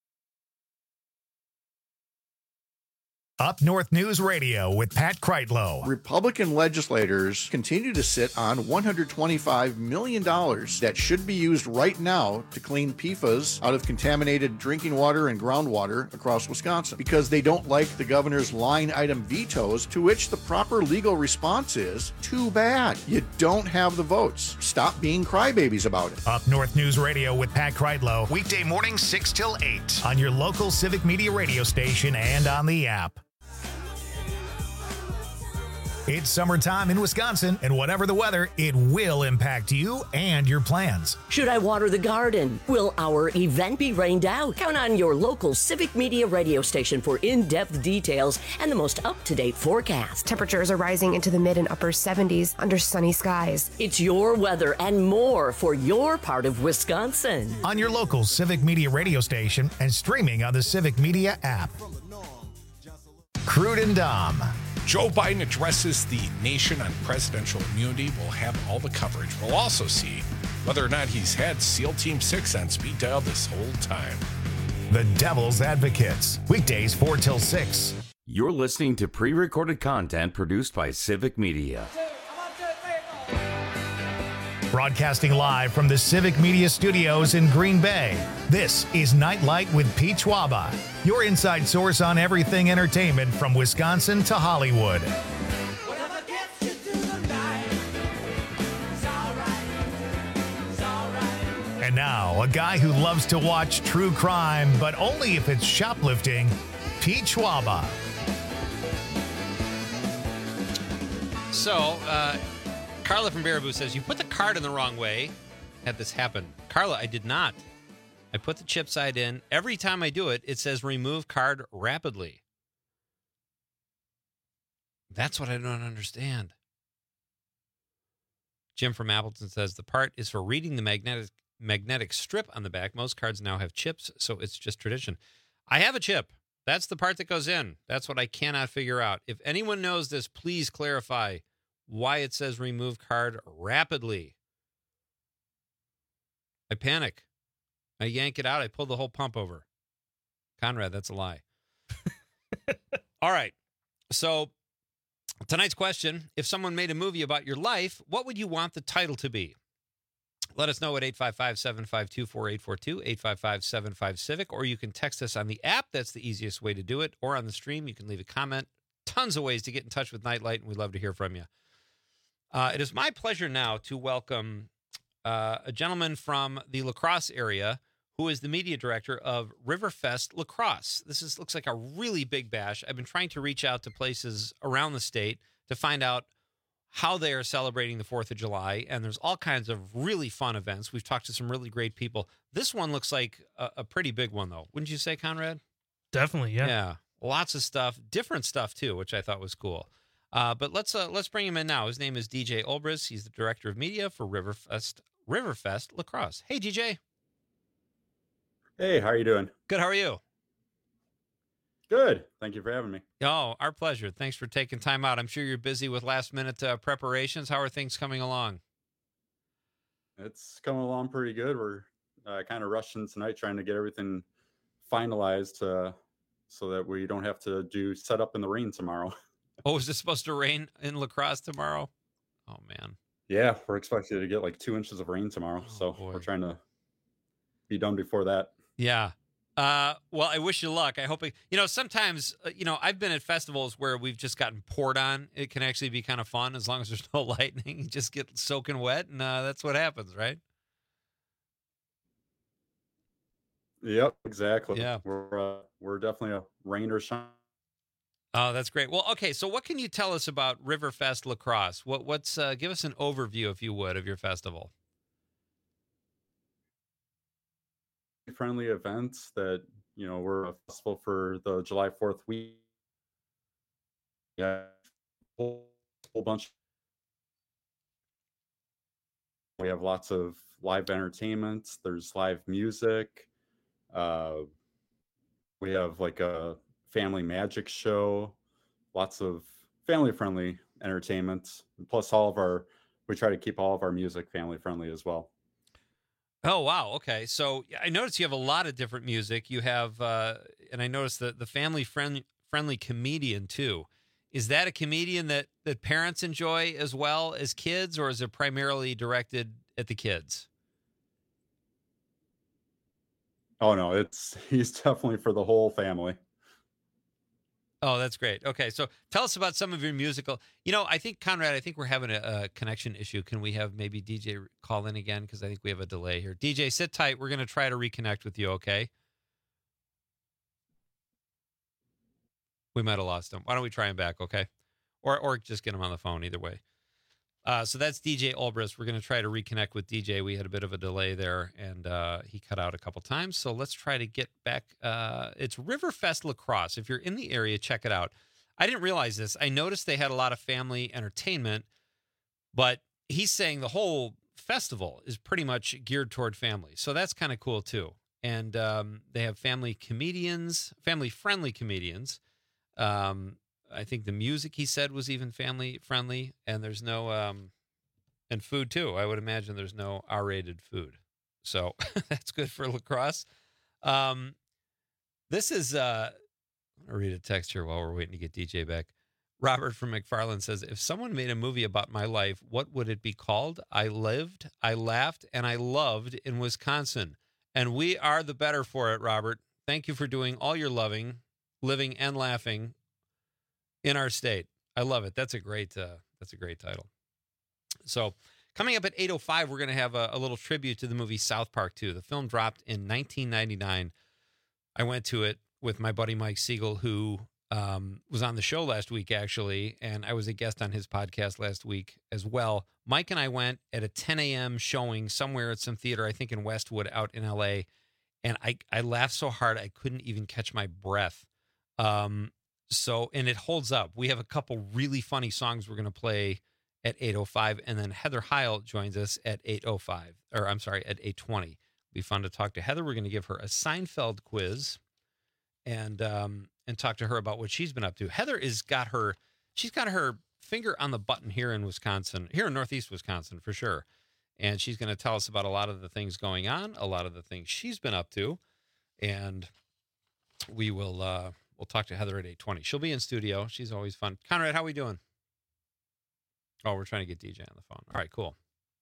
Up North News Radio with Pat Kreitlow. Republican legislators continue to sit on one hundred twenty-five million dollars that should be used right now to clean P F A S out of contaminated drinking water and groundwater across Wisconsin because they don't like the governor's line item vetoes, to which the proper legal response is, too bad. You don't have the votes. Stop being crybabies about it. Up North News Radio with Pat Kreitlow. Weekday mornings six till eight on your local Civic Media radio station and on the app. It's summertime in Wisconsin, and whatever the weather, it will impact you and your plans. Should I water the garden? Will our event be rained out? Count on your local Civic Media radio station for in-depth details and the most up-to-date forecast. Temperatures are rising into the mid and upper seventies under sunny skies. It's your weather and more for your part of Wisconsin. On your local Civic Media radio station and streaming on the Civic Media app. Crude and Dom. Joe Biden addresses the nation on presidential immunity. We'll have all the coverage. We'll also see whether or not he's had SEAL Team six on speed dial this whole time. The Devil's Advocates. Weekdays four till six. You're listening to pre-recorded content produced by Civic Media. Broadcasting live from the Civic Media Studios in Green Bay, this is Nightlight with Pete Schwaba, your inside source on everything entertainment from Wisconsin to Hollywood. And now, a guy who loves to watch true crime, but only if it's shoplifting, Pete Schwaba. So, uh, Carla from Baraboo says, you put the card in the wrong way. Had this happen. Carla, I did not. I put the chip side in. Every time I do it, it says remove card rapidly. That's what I don't understand. Jim from Appleton says, the part is for reading the magnetic magnetic strip on the back. Most cards now have chips, so it's just tradition. I have a chip. That's the part that goes in. That's what I cannot figure out. If anyone knows this, please clarify why it says remove card rapidly. I panic. I yank it out. I pull the whole pump over. Conrad, that's a lie. All right. So tonight's question, if someone made a movie about your life, what would you want the title to be? Let us know at eight five five, seven five two, four eight four two, eight five five, seven five, CIVIC, or you can text us on the app. That's the easiest way to do it. Or on the stream, you can leave a comment. Tons of ways to get in touch with Nightlight, and we'd love to hear from you. Uh, it is my pleasure now to welcome uh, a gentleman from the La Crosse area who is the media director of Riverfest La Crosse. This is looks like a really big bash. I've been trying to reach out to places around the state to find out how they are celebrating the fourth of July, and there's all kinds of really fun events. We've talked to some really great people. This one looks like a, a pretty big one, though. Wouldn't you say, Conrad? Definitely, yeah. Yeah, lots of stuff, different stuff, too, which I thought was cool. Uh, but let's uh, let's bring him in now. His name is D J Olbris. He's the director of media for Riverfest Riverfest La Crosse. Hey, D J. Hey, how are you doing? Good. How are you? Good. Thank you for having me. Oh, our pleasure. Thanks for taking time out. I'm sure you're busy with last minute uh, preparations. How are things coming along? It's coming along pretty good. We're uh, kind of rushing tonight, trying to get everything finalized uh, so that we don't have to do set up in the rain tomorrow. Oh, is it supposed to rain in La Crosse tomorrow? Oh, man. Yeah, we're expected to get like two inches of rain tomorrow. Oh, so boy. We're trying to be done before that. Yeah. Uh, well, I wish you luck. I hope, it, you know, sometimes, uh, you know, I've been at festivals where we've just gotten poured on. It can actually be kind of fun as long as there's no lightning. You just get soaking wet, and uh, that's what happens, right? Yep, exactly. Yeah. We're, uh, we're definitely a rain or shine. Oh, that's great. Well, okay, so what can you tell us about Riverfest La Crosse? What, what's, uh, give us an overview, if you would, of your festival. Friendly events that, you know, we're a festival for the July fourth week. Yeah, a whole, whole bunch. We have lots of live entertainment. There's live music. Uh, we have like a family magic show. Lots of family-friendly entertainment. Plus, all of our we try to keep all of our music family-friendly as well. Oh, wow. Okay. So I noticed you have a lot of different music. You have, uh, and I noticed the, the family friendly, friendly comedian too. Is that a comedian that, that parents enjoy as well as kids, or is it primarily directed at the kids? Oh no, it's, he's definitely for the whole family. Oh, that's great. Okay, so tell us about some of your musical. You know, I think, Conrad, I think we're having a, a connection issue. Can we have maybe D J call in again? Because I think we have a delay here. D J, sit tight. We're going to try to reconnect with you, okay? We might have lost him. Why don't we try him back, okay? Or or just get him on the phone, either way. Uh, so that's D J Olbris. We're going to try to reconnect with D J. We had a bit of a delay there, and uh, he cut out a couple times. So let's try to get back. Uh, it's Riverfest La Crosse. If you're in the area, check it out. I didn't realize this. I noticed they had a lot of family entertainment, but he's saying the whole festival is pretty much geared toward families. So that's kind of cool, too. And um, they have family comedians, family-friendly comedians. Um I think the music, he said, was even family friendly, and there's no, um, and food too. I would imagine there's no R-rated food. So that's good for La Crosse. Um, this is, uh, I'm going to read a text here while we're waiting to get D J back. Robert from McFarland says, if someone made a movie about my life, what would it be called? I lived, I laughed, and I loved in Wisconsin. And we are the better for it, Robert. Thank you for doing all your loving, living, and laughing in our state. I love it. That's a great, uh, that's a great title. So coming up at eight oh five, we're going to have a, a little tribute to the movie South Park two. The film dropped in nineteen ninety-nine. I went to it with my buddy Mike Siegel, who um, was on the show last week, actually, and I was a guest on his podcast last week as well. Mike and I went at a ten a.m. showing somewhere at some theater, I think in Westwood out in L A, and I, I laughed so hard I couldn't even catch my breath. Um, so, and it holds up. We have a couple really funny songs we're going to play at eight oh five, and then Heather Heil joins us at eight oh five, or I'm sorry, at eight twenty. It'll be fun to talk to Heather. We're going to give her a Seinfeld quiz and um, and talk to her about what she's been up to. Heather is got her, she's got her finger on the button here in Wisconsin, here in Northeast Wisconsin for sure. And she's going to tell us about a lot of the things going on, a lot of the things she's been up to, and we will uh, we'll talk to Heather at eight twenty. She'll be in studio. She's always fun. Conrad, how we doing? Oh, we're trying to get D J on the phone. All right, cool.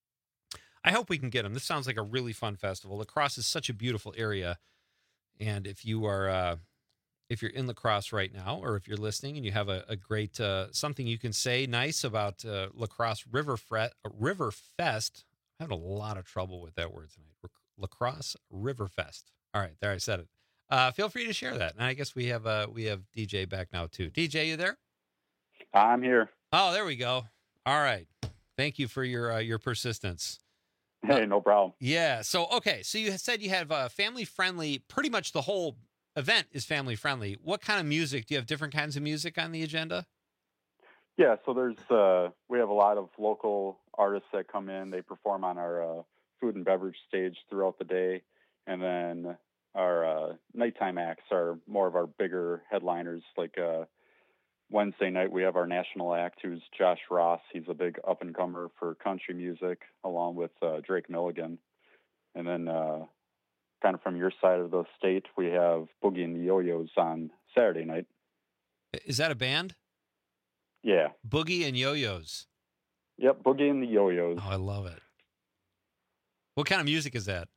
I hope we can get him. This sounds like a really fun festival. La Crosse is such a beautiful area, and if you are uh, if you're in La Crosse right now, or if you're listening and you have a, a great uh, something you can say nice about uh, La Crosse River Fret, uh, River Fest. I'm having a lot of trouble with that word tonight. La Crosse River Fest. All right, there I said it. Uh, feel free to share that. And I guess we have uh, we have D J back now too. D J, you there? I'm here. Oh, there we go. All right. Thank you for your uh, your persistence. Hey, no problem. Yeah. So, okay. So you said you have uh, family friendly, pretty much the whole event is family friendly. What kind of music? Do you have different kinds of music on the agenda? Yeah. So there's, uh, we have a lot of local artists that come in. They perform on our uh, food and beverage stage throughout the day. And then our uh, nighttime acts are more of our bigger headliners. Like uh, Wednesday night, we have our national act, who's Josh Ross. He's a big up-and-comer for country music, along with uh, Drake Milligan. And then uh, kind of from your side of the state, we have Boogie and the Yo-Yos on Saturday night. Is that a band? Yeah. Boogie and Yo-Yos. Yep, Boogie and the Yo-Yos. Oh, I love it. What kind of music is that?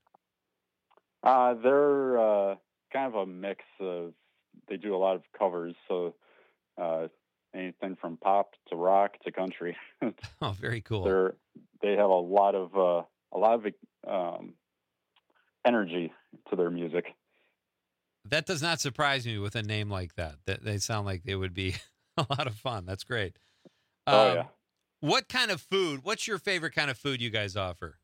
Uh, they're uh, kind of a mix of, they do a lot of covers, so uh, anything from pop to rock to country. Oh, very cool. They're, they have a lot of uh, a lot of um, energy to their music. That does not surprise me with a name like that. That they sound like they would be a lot of fun. That's great. Um, Oh yeah. What kind of food? What's your favorite kind of food you guys offer?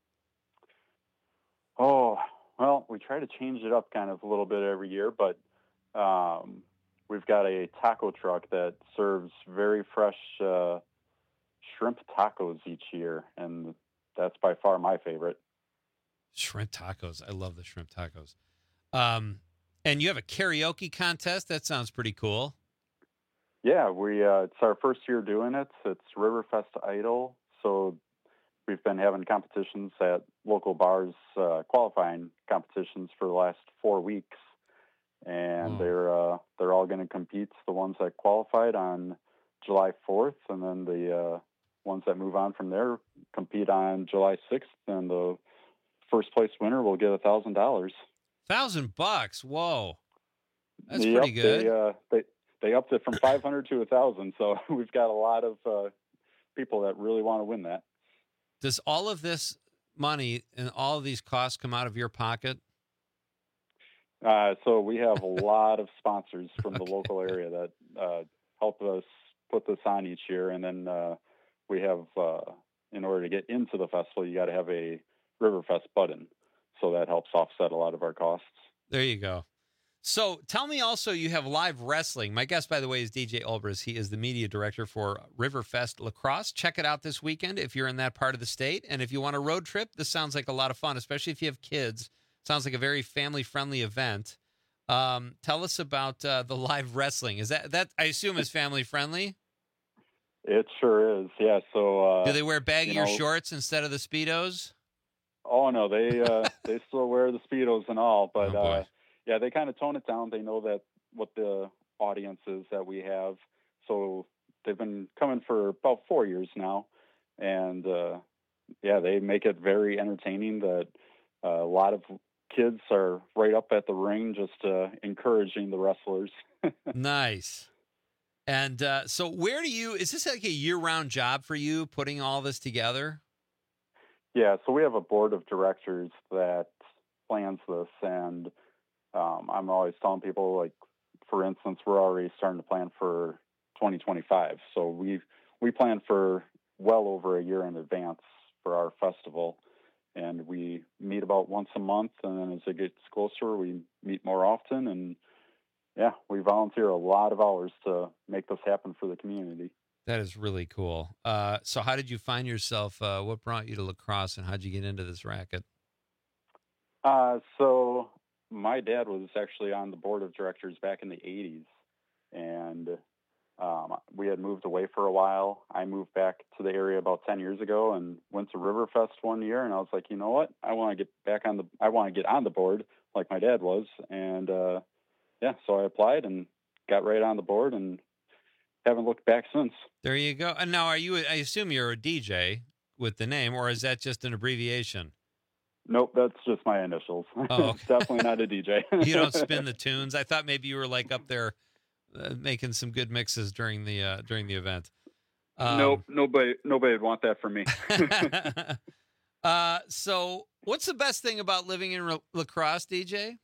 Oh, well, we try to change it up kind of a little bit every year, but um, we've got a taco truck that serves very fresh uh, shrimp tacos each year, and that's by far my favorite. Shrimp tacos. I love the shrimp tacos. Um, and you have a karaoke contest. That sounds pretty cool. Yeah, we uh, it's our first year doing it. It's Riverfest Idol, so we've been having competitions at local bars, uh, qualifying competitions for the last four weeks, and Mm. they're uh, they're all going to compete. The ones that qualified on July fourth, and then the uh, ones that move on from there compete on July sixth, and the first place winner will get a thousand dollars. Thousand bucks. Whoa, that's Yep, pretty good. They, uh, they they upped it from five hundred to a thousand, so we've got a lot of uh, people that really want to win that. Does all of this money and all of these costs come out of your pocket? Uh, so we have a lot of sponsors from the local area that uh, help us put this on each year, and then uh, we have, uh, in order to get into the festival, you got to have a Riverfest button, so that helps offset a lot of our costs. There you go. So tell me also, you have live wrestling. My guest, by the way, is D J Ulbris. He is the media director for Riverfest La Crosse. Check it out this weekend if you're in that part of the state. And if you want a road trip, this sounds like a lot of fun, especially if you have kids. Sounds like a very family-friendly event. Um, tell us about uh, the live wrestling. Is that, that I assume, is family-friendly? It sure is, yeah. So uh, Do they wear baggier you know, shorts instead of the Speedos? Oh no, they uh, they still wear the Speedos and all, but Oh, boy. uh, yeah, they kind of tone it down. They know that what the audience is that we have, so they've been coming for about four years now, and uh, yeah, they make it very entertaining. That uh, a lot of kids are right up at the ring, just uh, encouraging the wrestlers. Nice. And uh, so, where do you? Is this like a year-round job for you, putting all this together? Yeah, so we have a board of directors that plans this, and um, I'm always telling people, like, for instance, we're already starting to plan for twenty twenty-five. So we we plan for well over a year in advance for our festival, and we meet about once a month, and then as it gets closer, we meet more often, and yeah, we volunteer a lot of hours to make this happen for the community. That is really cool. Uh, so how did you find yourself? Uh, what brought you to lacrosse, and how'd you get into this racket? Uh, so my dad was actually on the board of directors back in the eighties, and um, we had moved away for a while. I moved back to the area about ten years ago and went to Riverfest one year, and I was like, you know what? I want to get back on the, I want to get on the board like my dad was. And uh, yeah, so I applied and got right on the board and haven't looked back since. There you go. And now, are you? I assume you're a D J with the name, or is that just an abbreviation? Nope, that's just my initials. Oh, okay. Definitely not a D J. You don't spin the tunes. I thought maybe you were like up there uh, making some good mixes during the uh, during the event. Um, nope, nobody nobody would want that from me. uh, so, what's the best thing about living in La Crosse, D J?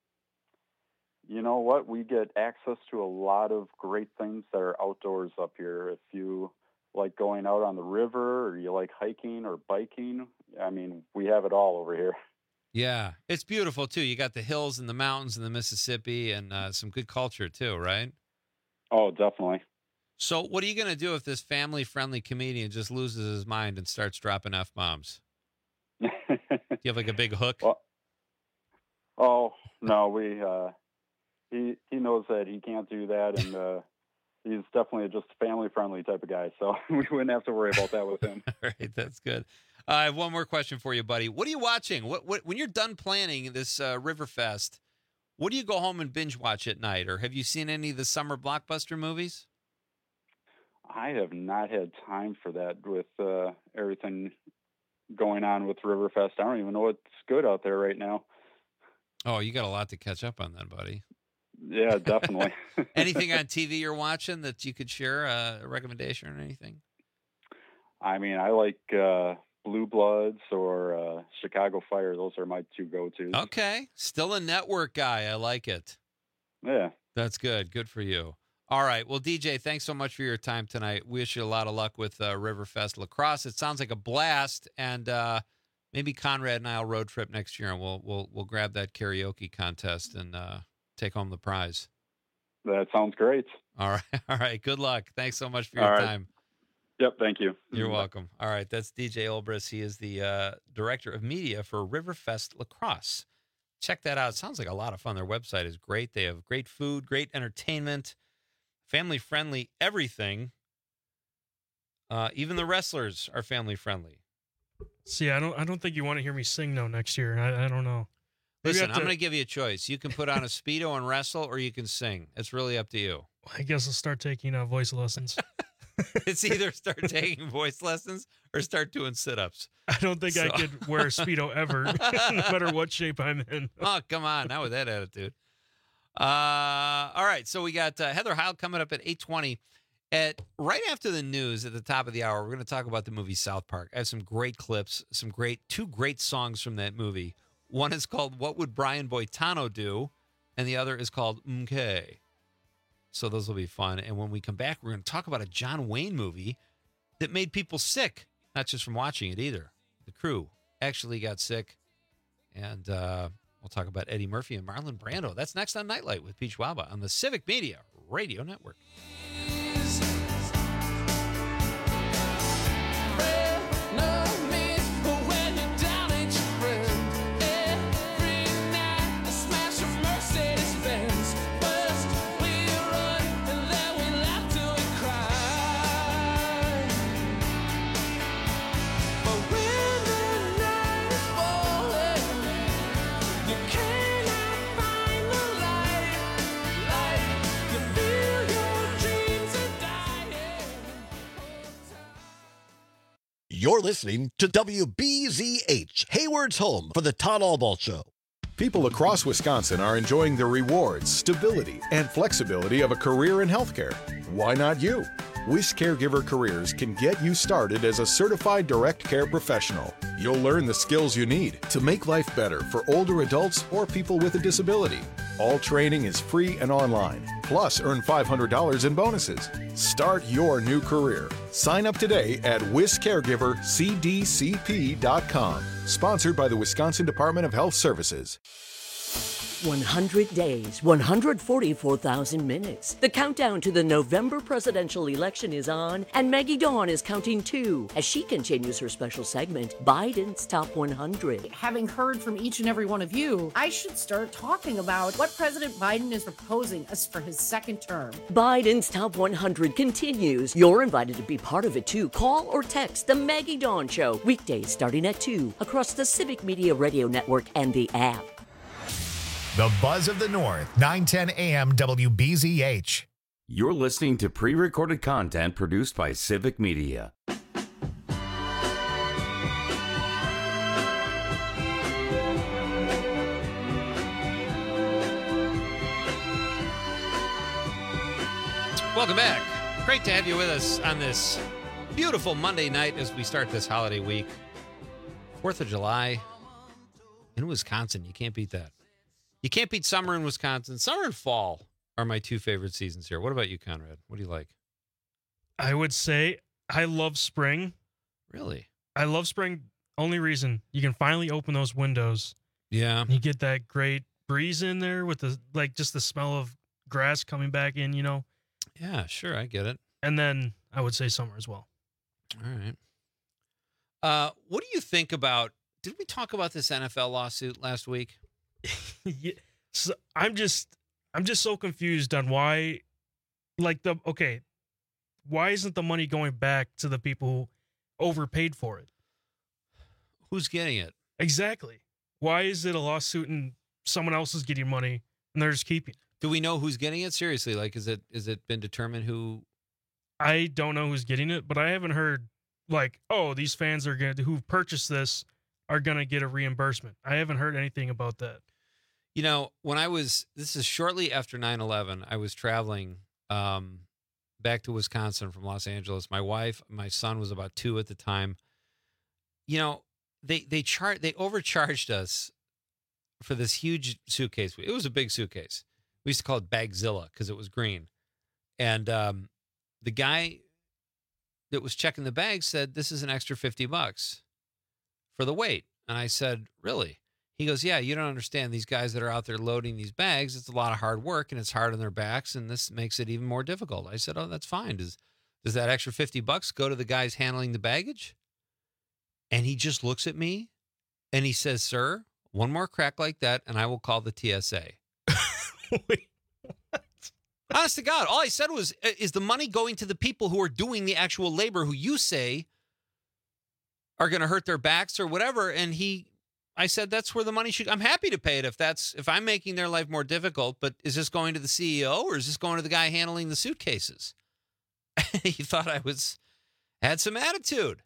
You know what? We get access to a lot of great things that are outdoors up here. If you like going out on the river, or you like hiking or biking, I mean, we have it all over here. Yeah, it's beautiful too. You got the hills and the mountains and the Mississippi, and uh, some good culture too, right? Oh, definitely. So what are you going to do if this family-friendly comedian just loses his mind and starts dropping F-bombs? Do you have like a big hook? Well, oh, no, we... Uh, He he knows that he can't do that, and uh, he's definitely just a family-friendly type of guy, so we wouldn't have to worry about that with him. All right, that's good. Uh, I have one more question for you, buddy. What are you watching? What, what when you're done planning this uh, Riverfest, what do you go home and binge watch at night, or have you seen any of the summer blockbuster movies? I have not had time for that with uh, everything going on with Riverfest. I don't even know what's good out there right now. Oh, you got a lot to catch up on then, buddy. Yeah, definitely. Anything on T V you're watching that you could share, uh, a recommendation or anything? I mean, I like uh, Blue Bloods or uh, Chicago Fire. Those are my two go-tos. Okay. Still a network guy. I like it. Yeah. That's good. Good for you. All right. Well, D J, thanks so much for your time tonight. Wish you a lot of luck with uh, Riverfest La Crosse. It sounds like a blast, and uh, maybe Conrad and I'll road trip next year, and we'll we'll we'll grab that karaoke contest and uh, take home the prize. That sounds great. All right. All right. Good luck. Thanks so much for All your right. time. Yep. Thank you. You're welcome. All right. That's D J Olbrist. He is the uh, director of media for Riverfest La Crosse. Check that out. It sounds like a lot of fun. Their website is great. They have great food, great entertainment, family friendly, everything. Uh, even the wrestlers are family friendly. See, I don't, I don't think you want to hear me sing no next year. I, I don't know. Maybe Listen, I have I'm to- going to give you a choice. You can put on a Speedo and wrestle, or you can sing. It's really up to you. I guess I'll start taking uh, voice lessons. It's either start taking voice lessons or start doing sit-ups. I don't think I So- could wear a Speedo ever, no matter what shape I'm in. Oh, come on. Not with that attitude. Uh, all right. So we got uh, Heather Heil coming up at eight twenty. At right after the news at the top of the hour, we're going to talk about the movie South Park. I have some great clips, some great, two great songs from that movie. One is called What Would Brian Boitano Do? And the other is called Mkay. So those will be fun. And when we come back, we're going to talk about a John Wayne movie that made people sick, not just from watching it either. The crew actually got sick. And uh, we'll talk about Eddie Murphy and Marlon Brando. That's next on Nightlight with Peach Waba on the Civic Media Radio Network. Dream You're listening to W B Z H, Hayward's home for the Todd Albaugh Show. People across Wisconsin are enjoying the rewards, stability, and flexibility of a career in healthcare. Why not you? Wish Caregiver Careers can get you started as a certified direct care professional. You'll learn the skills you need to make life better for older adults or people with a disability. All training is free and online. Plus, earn five hundred dollars in bonuses. Start your new career. Sign up today at wis caregiver c d c p dot com. Sponsored by the Wisconsin Department of Health Services. one hundred days, one hundred forty-four thousand minutes. The countdown to the November presidential election is on, and Maggie Dawn is counting too as she continues her special segment, Biden's Top one hundred. Having heard from each and every one of you, I should start talking about what President Biden is proposing as for his second term. Biden's Top one hundred continues. You're invited to be part of it too. Call or text The Maggie Dawn Show, weekdays starting at two, across the Civic Media Radio Network and the app. The Buzz of the North, nine ten A M W B Z H. You're listening to pre-recorded content produced by Civic Media. Welcome back. Great to have you with us on this beautiful Monday night as we start this holiday week. fourth of July in Wisconsin. You can't beat that. You can't beat summer in Wisconsin. Summer and fall are my two favorite seasons here. What about you, Conrad? What do you like? I would say I love spring. Really? I love spring. Only reason you can finally open those windows. Yeah. You get that great breeze in there with the, like, just the smell of grass coming back in, you know? Yeah, sure. I get it. And then I would say summer as well. All right. Uh, what do you think about, did we talk about this N F L lawsuit last week? Yeah, so I'm just I'm just so confused on why, like, the okay, why isn't the money going back to the people who overpaid for it? Who's getting it? Exactly. Why is it a lawsuit and someone else is getting money and they're just keeping it? Do we know who's getting it? Seriously, like, is it is it been determined who? I don't know who's getting it, but I haven't heard like, oh, these fans are gonna who purchased this are gonna get a reimbursement. I haven't heard anything about that. You know, when I was, this is shortly after nine eleven, I was traveling um, back to Wisconsin from Los Angeles. My wife, my son was about two at the time. You know, they they char- they overcharged us for this huge suitcase. It was a big suitcase. We used to call it Bagzilla because it was green. And um, the guy that was checking the bag said, this is an extra fifty bucks for the weight. And I said, really? He goes, yeah, you don't understand. These guys that are out there loading these bags, it's a lot of hard work and it's hard on their backs, and this makes it even more difficult. I said, oh, that's fine. Does does that extra fifty bucks go to the guys handling the baggage? And he just looks at me and he says, sir, one more crack like that and I will call the T S A. Wait, what? Honest to God, all I said was, is the money going to the people who are doing the actual labor who you say are going to hurt their backs or whatever? And he... I said, that's where the money should, I'm happy to pay it if that's, if I'm making their life more difficult, but is this going to the C E O or is this going to the guy handling the suitcases? He thought I was, had some attitude.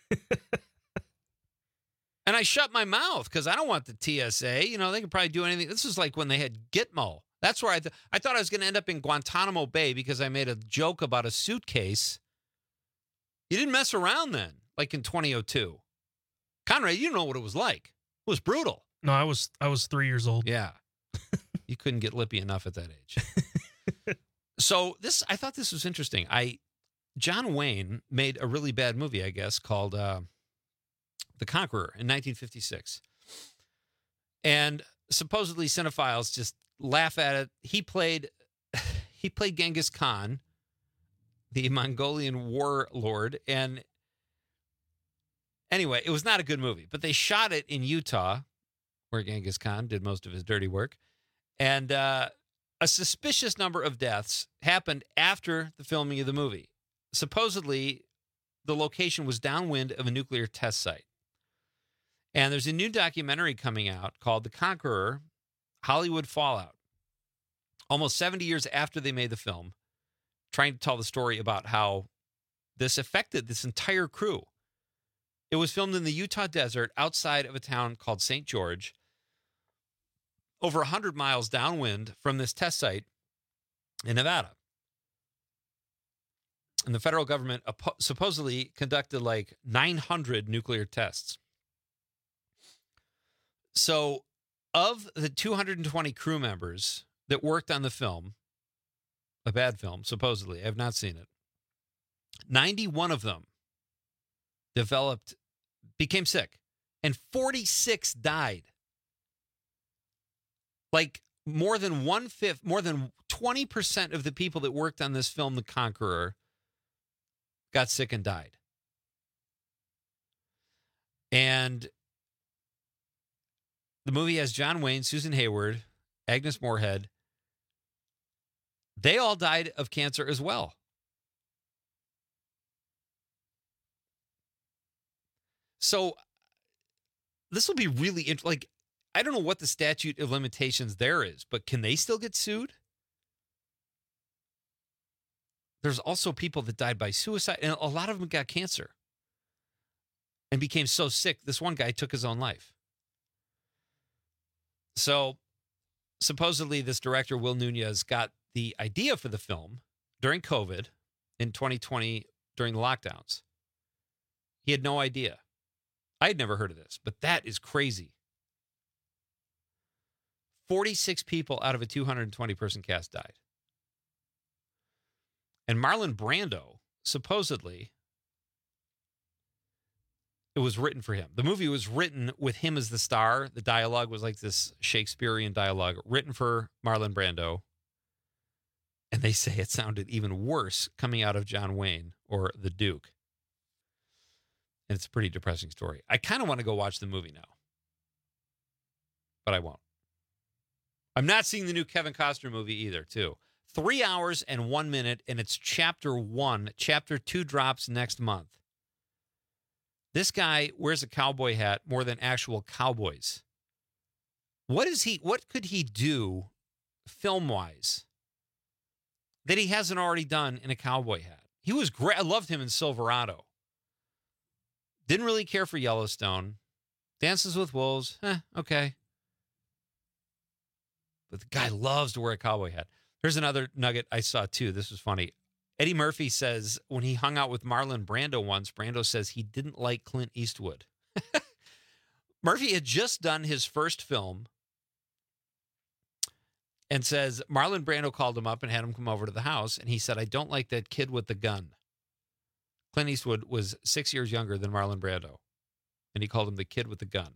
And I shut my mouth because I don't want the T S A. You know, they could probably do anything. This was like when they had Gitmo. That's where I, th- I thought I was going to end up in Guantanamo Bay because I made a joke about a suitcase. You didn't mess around then, like in twenty oh two. Conrad, you don't know what it was like. It was brutal. No, I was I was three years old. Yeah. You couldn't get lippy enough at that age. So this, I thought this was interesting. I, John Wayne made a really bad movie, I guess, called uh, The Conqueror in nineteen fifty-six. And supposedly cinephiles just laugh at it. He played, he played Genghis Khan, the Mongolian warlord, and anyway, it was not a good movie, but they shot it in Utah, where Genghis Khan did most of his dirty work. And uh, a suspicious number of deaths happened after the filming of the movie. Supposedly, the location was downwind of a nuclear test site. And there's a new documentary coming out called The Conqueror, Hollywood Fallout. Almost seventy years after they made the film, trying to tell the story about how this affected this entire crew. It was filmed in the Utah desert outside of a town called Saint George, over one hundred miles downwind from this test site in Nevada. And the federal government supposedly conducted like nine hundred nuclear tests. So, of the two hundred twenty crew members that worked on the film, a bad film, supposedly, I have not seen it, ninety-one of them developed, became sick, and forty-six died. Like more than one-fifth, more than twenty percent of the people that worked on this film, The Conqueror, got sick and died. And the movie has John Wayne, Susan Hayward, Agnes Moorehead. They all died of cancer as well. So this will be really interesting. Like, I don't know what the statute of limitations there is, but can they still get sued? There's also people that died by suicide, and a lot of them got cancer and became so sick, this one guy took his own life. So supposedly this director, Will Nunez, got the idea for the film during COVID in twenty twenty during the lockdowns. He had no idea. I had never heard of this, but that is crazy. forty-six people out of a two hundred twenty person cast died. And Marlon Brando, supposedly, it was written for him. The movie was written with him as the star. The dialogue was like this Shakespearean dialogue written for Marlon Brando. And they say it sounded even worse coming out of John Wayne or the Duke. And it's a pretty depressing story. I kind of want to go watch the movie now, but I won't. I'm not seeing the new Kevin Costner movie either, too. Three hours and one minute, and it's chapter one. Chapter two drops next month. This guy wears a cowboy hat more than actual cowboys. What is he? What could he do film-wise that he hasn't already done in a cowboy hat? He was great. I loved him in Silverado. Didn't really care for Yellowstone. Dances with Wolves, eh, okay. But the guy loves to wear a cowboy hat. Here's another nugget I saw, too. This was funny. Eddie Murphy says when he hung out with Marlon Brando once, Brando says he didn't like Clint Eastwood. Murphy had just done his first film and says Marlon Brando called him up and had him come over to the house, and he said, I don't like that kid with the gun. Clint Eastwood was six years younger than Marlon Brando, and he called him the kid with the gun.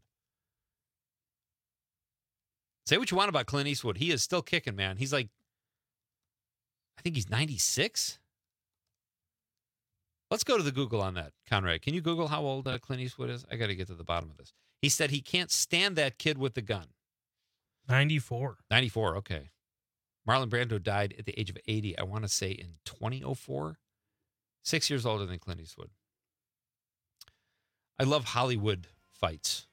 Say what you want about Clint Eastwood. He is still kicking, man. He's like, I think he's ninety-six. Let's go to the Google on that, Conrad. Can you Google how old uh, Clint Eastwood is? I got to get to the bottom of this. He said he can't stand that kid with the gun. ninety-four. ninety-four, okay. Marlon Brando died at the age of eighty, I want to say in twenty oh four. Six years older than Clint Eastwood. I love Hollywood fights.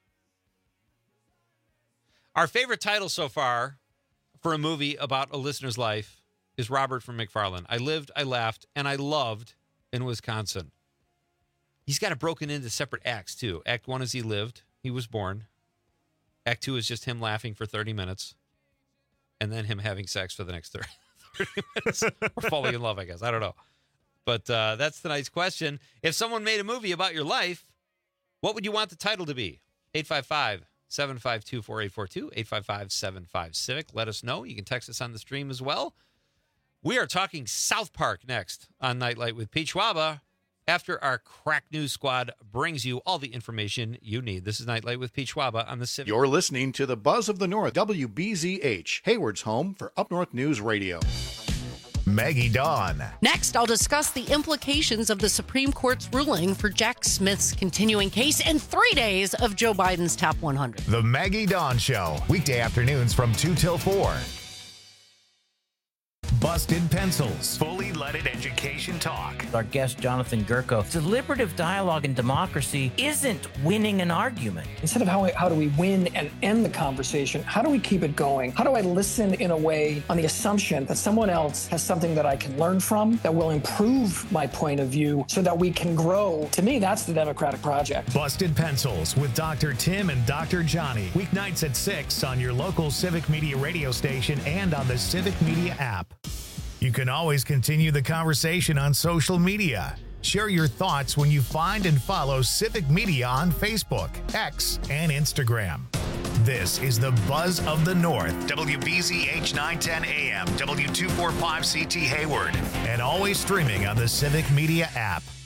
Our favorite title so far for a movie about a listener's life is Robert from McFarland. I lived, I laughed, and I loved in Wisconsin. He's got it broken into separate acts, too. Act one is he lived. He was born. Act two is just him laughing for thirty minutes. And then him having sex for the next thirty minutes. Or falling in love, I guess. I don't know. But uh, that's tonight's question. If someone made a movie about your life, what would you want the title to be? eight five five, seven five two, four eight four two, eight five five, seven five, Civic. Let us know. You can text us on the stream as well. We are talking South Park next on Nightlight with Pete Schwaba after our Crack News Squad brings you all the information you need. This is Nightlight with Pete Schwaba on the Civic. You're listening to the Buzz of the North, W B Z H, Hayward's home for Up North News Radio. Maggie Dawn. Next, I'll discuss the implications of the Supreme Court's ruling for Jack Smith's continuing case and three days of Joe Biden's top one hundred. The Maggie Dawn Show, weekday afternoons from two till four. Busted Pencils, fully leaded education talk. Our guest, Jonathan Gurko, deliberative dialogue in democracy isn't winning an argument. Instead of how, how do we win and end the conversation, how do we keep it going? How do I listen in a way on the assumption that someone else has something that I can learn from, that will improve my point of view so that we can grow? To me, that's the democratic project. Busted Pencils with Doctor Tim and Doctor Johnny. Weeknights at six on your local Civic Media radio station and on the Civic Media app. You can always continue the conversation on social media. Share your thoughts when you find and follow Civic Media on Facebook, X, and Instagram. This is the Buzz of the North, W B Z H nine ten A M, W two forty-five C T Hayward, and always streaming on the Civic Media app.